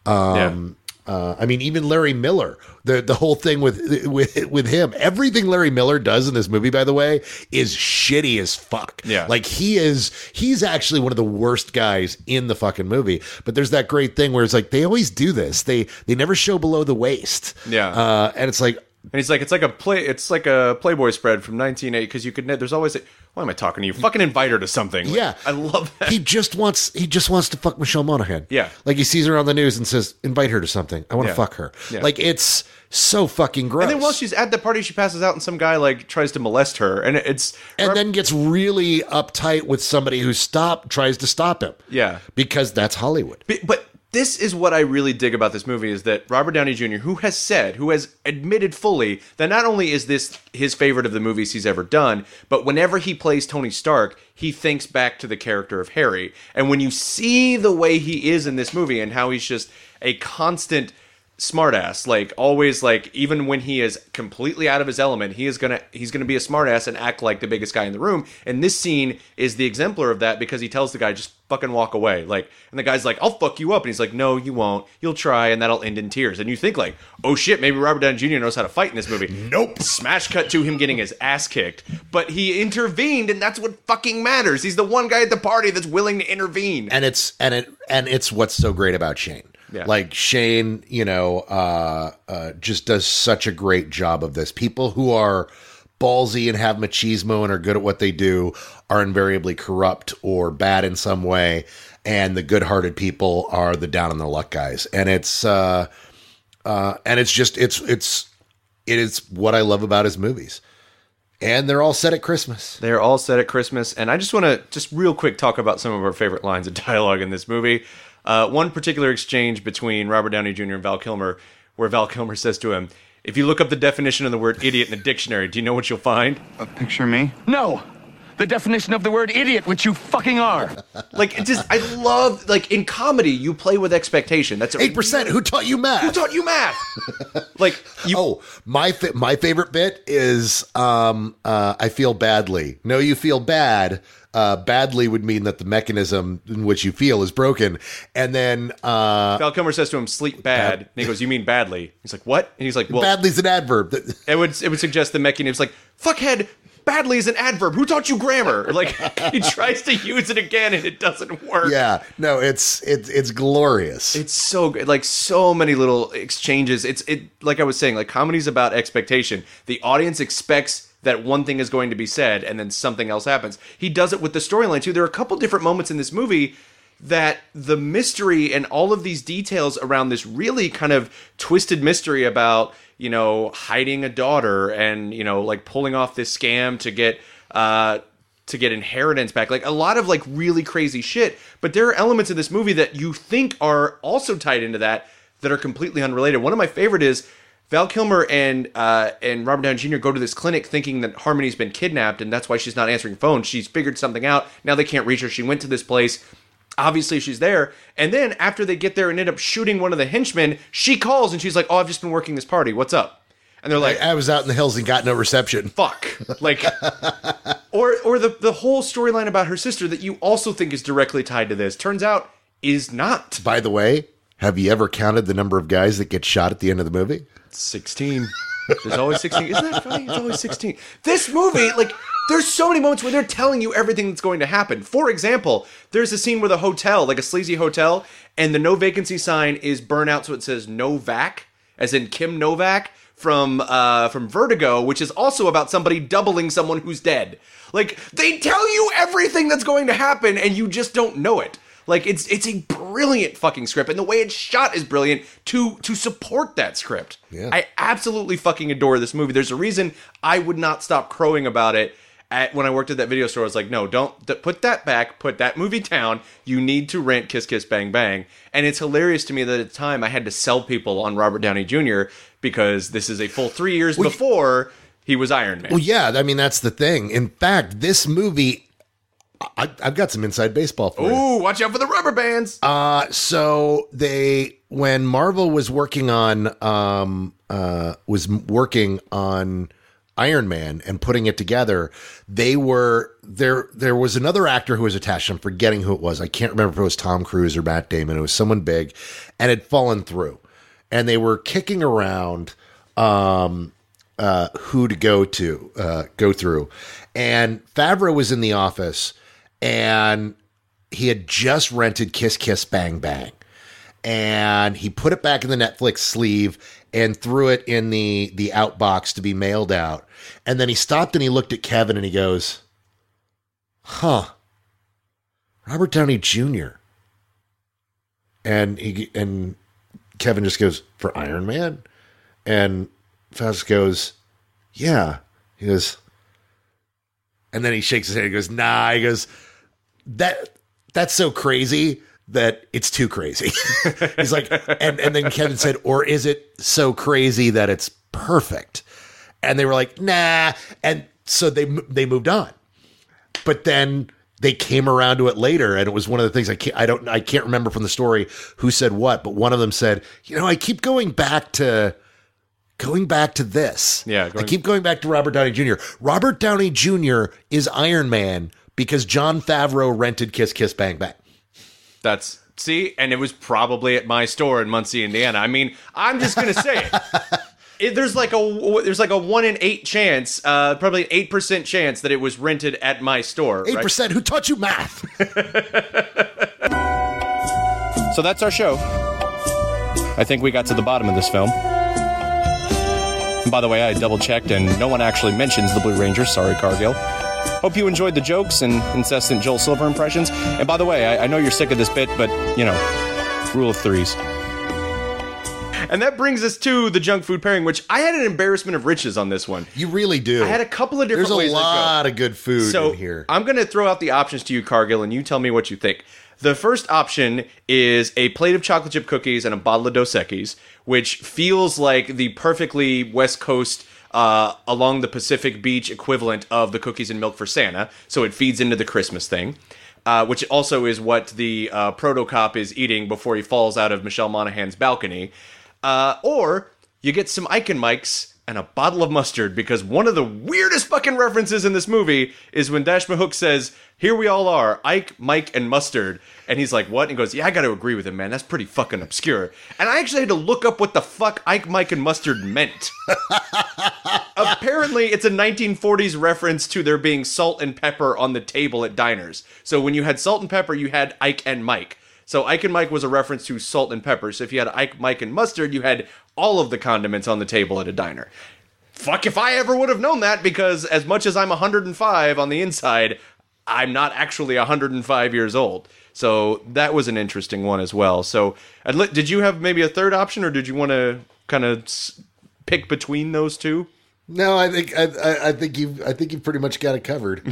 I mean, even Larry Miller, the whole thing with him, everything Larry Miller does in this movie, by the way, is shitty as fuck. Yeah. Like he's actually one of the worst guys in the fucking movie. But there's that great thing where it's like, they always do this. They never show below the waist. Yeah. And it's like, and he's like, it's like a Playboy spread from 1980, because you could, there's always why am I talking to you? Fucking invite her to something. Like, yeah. I love that. He just wants to fuck Michelle Monaghan. Yeah. Like he sees her on the news and says, invite her to something. I want to fuck her. Yeah. Like it's so fucking gross. And then while she's at the party, she passes out and some guy tries to molest her. And then gets really uptight with somebody who tries to stop him. Yeah. Because that's Hollywood. But this is what I really dig about this movie, is that Robert Downey Jr., who has admitted fully that not only is this his favorite of the movies he's ever done, but whenever he plays Tony Stark, he thinks back to the character of Harry. And when you see the way he is in this movie and how he's just a constant smartass, always, even when he is completely out of his element, he's gonna be a smartass and act like the biggest guy in the room. And this scene is the exemplar of that, because he tells the guy, just fucking walk away. And the guy's like, I'll fuck you up. And he's like, no, you won't. You'll try, and that'll end in tears. And you think oh shit, maybe Robert Downey Jr. knows how to fight in this movie. Nope. Smash cut to him getting his ass kicked. But he intervened, and that's what fucking matters. He's the one guy at the party that's willing to intervene. And it's what's so great about Shane. Yeah. Shane, just does such a great job of this. People who are ballsy and have machismo and are good at what they do are invariably corrupt or bad in some way, and the good-hearted people are the down on their luck guys. And it is what I love about his movies. And they're all set at Christmas. They're all set at Christmas. And I just want to real quick talk about some of our favorite lines of dialogue in this movie. One particular exchange between Robert Downey Jr. and Val Kilmer, where Val Kilmer says to him, if you look up the definition of the word idiot in a dictionary, do you know what you'll find? Picture me? No. the definition of the word idiot, which you fucking are. Like, it just, I love, like, in comedy, you play with expectation. That's 8%. Who taught you math? Who taught you math? Like, my favorite bit is, I feel badly. No, you feel bad. Badly would mean that the mechanism in which you feel is broken. And then Val Kilmer says to him, sleep bad. And he goes, you mean badly? He's like, what? And he's like, well, badly's an adverb. It would suggest the mechanism's like, fuckhead, badly is an adverb. Who taught you grammar? Like, he tries to use it again and it doesn't work. Yeah, no, it's glorious. It's so good. Like, so many little exchanges. It like I was saying, like, comedy's about expectation. The audience expects that one thing is going to be said and then something else happens. He does it with the storyline too. There are a couple different moments in this movie that the mystery and all of these details around this really kind of twisted mystery about, you know, hiding a daughter and, you know, like pulling off this scam to get inheritance back. Like, a lot of like really crazy shit. But there are elements in this movie that you think are also tied into that are completely unrelated. One of my favorite is Val Kilmer and Robert Downey Jr. go to this clinic thinking that Harmony's been kidnapped and that's why she's not answering phones. She's figured something out. Now they can't reach her. She went to this place. Obviously she's there. And then after they get there and end up shooting one of the henchmen, she calls and she's like, oh, I've just been working this party. What's up? And they're like, I was out in the hills and got no reception. Fuck. Like, or the whole storyline about her sister that you also think is directly tied to this turns out is not. By the way, have you ever counted the number of guys that get shot at the end of the movie? 16. There's always 16. Isn't that funny? It's always 16. This movie, like, there's so many moments where they're telling you everything that's going to happen. For example, there's a scene with a hotel, like a sleazy hotel, and the no vacancy sign is burnt out so it says Novak, as in Kim Novak from Vertigo, which is also about somebody doubling someone who's dead. Like, they tell you everything that's going to happen and you just don't know it. Like, it's a brilliant fucking script, and the way it's shot is brilliant to support that script. Yeah. I absolutely fucking adore this movie. There's a reason I would not stop crowing about it when I worked at that video store. I was like, no, don't put that back, put that movie down. You need to rent Kiss Kiss Bang Bang. And it's hilarious to me that at the time I had to sell people on Robert Downey Jr. because this is a full 3 years before he was Iron Man. Well, yeah, I mean, that's the thing. In fact, this movie, I've got some inside baseball for you. Ooh, watch out for the rubber bands. So when Marvel was working on Iron Man and putting it together, there was another actor who was attached. I'm forgetting who it was. I can't remember if it was Tom Cruise or Matt Damon. It was someone big and had fallen through, and they were kicking around who to go through. And Favreau was in the office, and he had just rented Kiss Kiss Bang Bang, and he put it back in the Netflix sleeve and threw it in the outbox to be mailed out. And then he stopped and he looked at Kevin and he goes, huh, Robert Downey Jr. And Kevin just goes, for Iron Man? And Faust goes, yeah. He goes, and then he shakes his head and goes, nah. He goes, that's so crazy that it's too crazy. He's like, and then Kevin said, or is it so crazy that it's perfect? And they were like, nah. And so they moved on. But then they came around to it later, and it was one of the things I can't remember from the story who said what, but one of them said, you know, I keep going back to this. Yeah, I keep going back to Robert Downey Jr. Robert Downey Jr. is Iron Man because Jon Favreau rented Kiss Kiss Bang Bang. And it was probably at my store in Muncie, Indiana. I mean, I'm just gonna say it. There's like a 1 in 8 chance, probably an 8% chance that it was rented at my store. 8%. Right? Who taught you math? So that's our show. I think we got to the bottom of this film. And by the way, I double-checked, and no one actually mentions the Blue Ranger. Sorry, Cargill. Hope you enjoyed the jokes and incessant Joel Silver impressions. And by the way, I know you're sick of this bit, but, you know, rule of threes. And that brings us to the junk food pairing, which I had an embarrassment of riches on this one. You really do. I had a couple of different ways to go. There's a lot of good food in here. I'm going to throw out the options to you, Cargill, and you tell me what you think. The first option is a plate of chocolate chip cookies and a bottle of Dos Equis, which feels like the perfectly West Coast along the Pacific Beach equivalent of the cookies and milk for Santa. So it feeds into the Christmas thing, which also is what the proto-cop is eating before he falls out of Michelle Monaghan's balcony. Or you get some Ike and Mike's and a bottle of mustard, because one of the weirdest fucking references in this movie is when Dash Mahook says, "Here we all are, Ike, Mike, and mustard." And he's like, "What?" And he goes, "Yeah, I gotta agree with him, man. That's pretty fucking obscure." And I actually had to look up what the fuck Ike, Mike, and mustard meant. Apparently, it's a 1940s reference to there being salt and pepper on the table at diners. So when you had salt and pepper, you had Ike and Mike. So Ike and Mike was a reference to salt and pepper. So if you had Ike, Mike, and mustard, you had all of the condiments on the table at a diner. Fuck if I ever would have known that, because as much as I'm 105 on the inside, I'm not actually 105 years old. So that was an interesting one as well. So did you have maybe a third option, or did you want to kind of pick between those two? No, I think you've pretty much got it covered.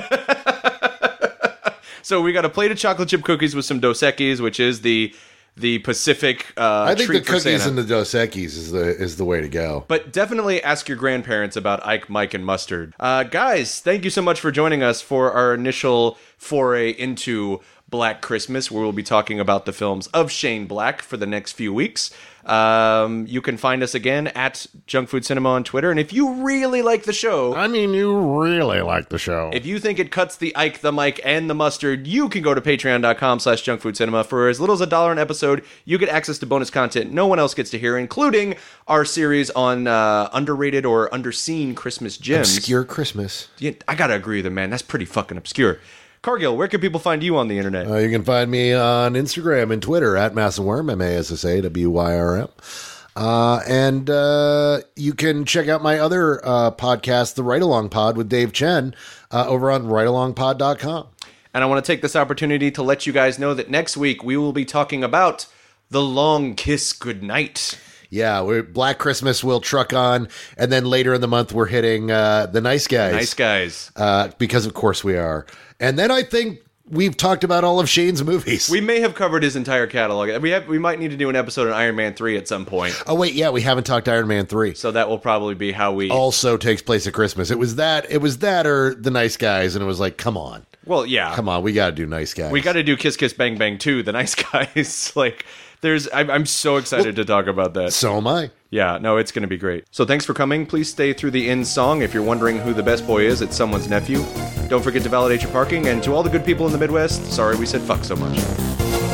So we got a plate of chocolate chip cookies with some Dos Equis, which is the Pacific I think the treat for cookies Santa. and the Dos Equis is the way to go. But definitely ask your grandparents about Ike, Mike, and mustard. Guys, thank you so much for joining us for our initial foray into Black Christmas, where we'll be talking about the films of Shane Black for the next few weeks. You can find us again at Junk Food Cinema on Twitter. And if you really like the show... I mean, you really like the show. If you think it cuts the Ike, the Mike, and the mustard, you can go to patreon.com/junkfoodcinema. For as little as $1 an episode, you get access to bonus content no one else gets to hear, including our series on underrated or underseen Christmas gems. Obscure Christmas. Yeah, I gotta agree with him, man. That's pretty fucking obscure. Cargill, where can people find you on the internet? You can find me on Instagram and Twitter at Massawyrm, MASSAWYRM. And you can check out my other podcast, The Right Along Pod with Dave Chen, over on rightalongpod.com. And I want to take this opportunity to let you guys know that next week we will be talking about The Long Kiss Goodnight. Yeah, Black Christmas will truck on, and then later in the month we're hitting The Nice Guys. Nice Guys. Because of course we are. And then I think we've talked about all of Shane's movies. We may have covered his entire catalog. We might need to do an episode on Iron Man 3 at some point. Oh, wait, yeah, we haven't talked Iron Man 3. So that will probably be how we... Also takes place at Christmas. It was that or The Nice Guys, and it was like, come on. Well, yeah. Come on, we got to do Nice Guys. We got to do Kiss Kiss Bang Bang 2, The Nice Guys. I'm so excited to talk about that. So am I. Yeah, no, it's going to be great. So thanks for coming. Please stay through the end song. If you're wondering who the best boy is, it's someone's nephew. Don't forget to validate your parking. And to all the good people in the Midwest, sorry we said fuck so much.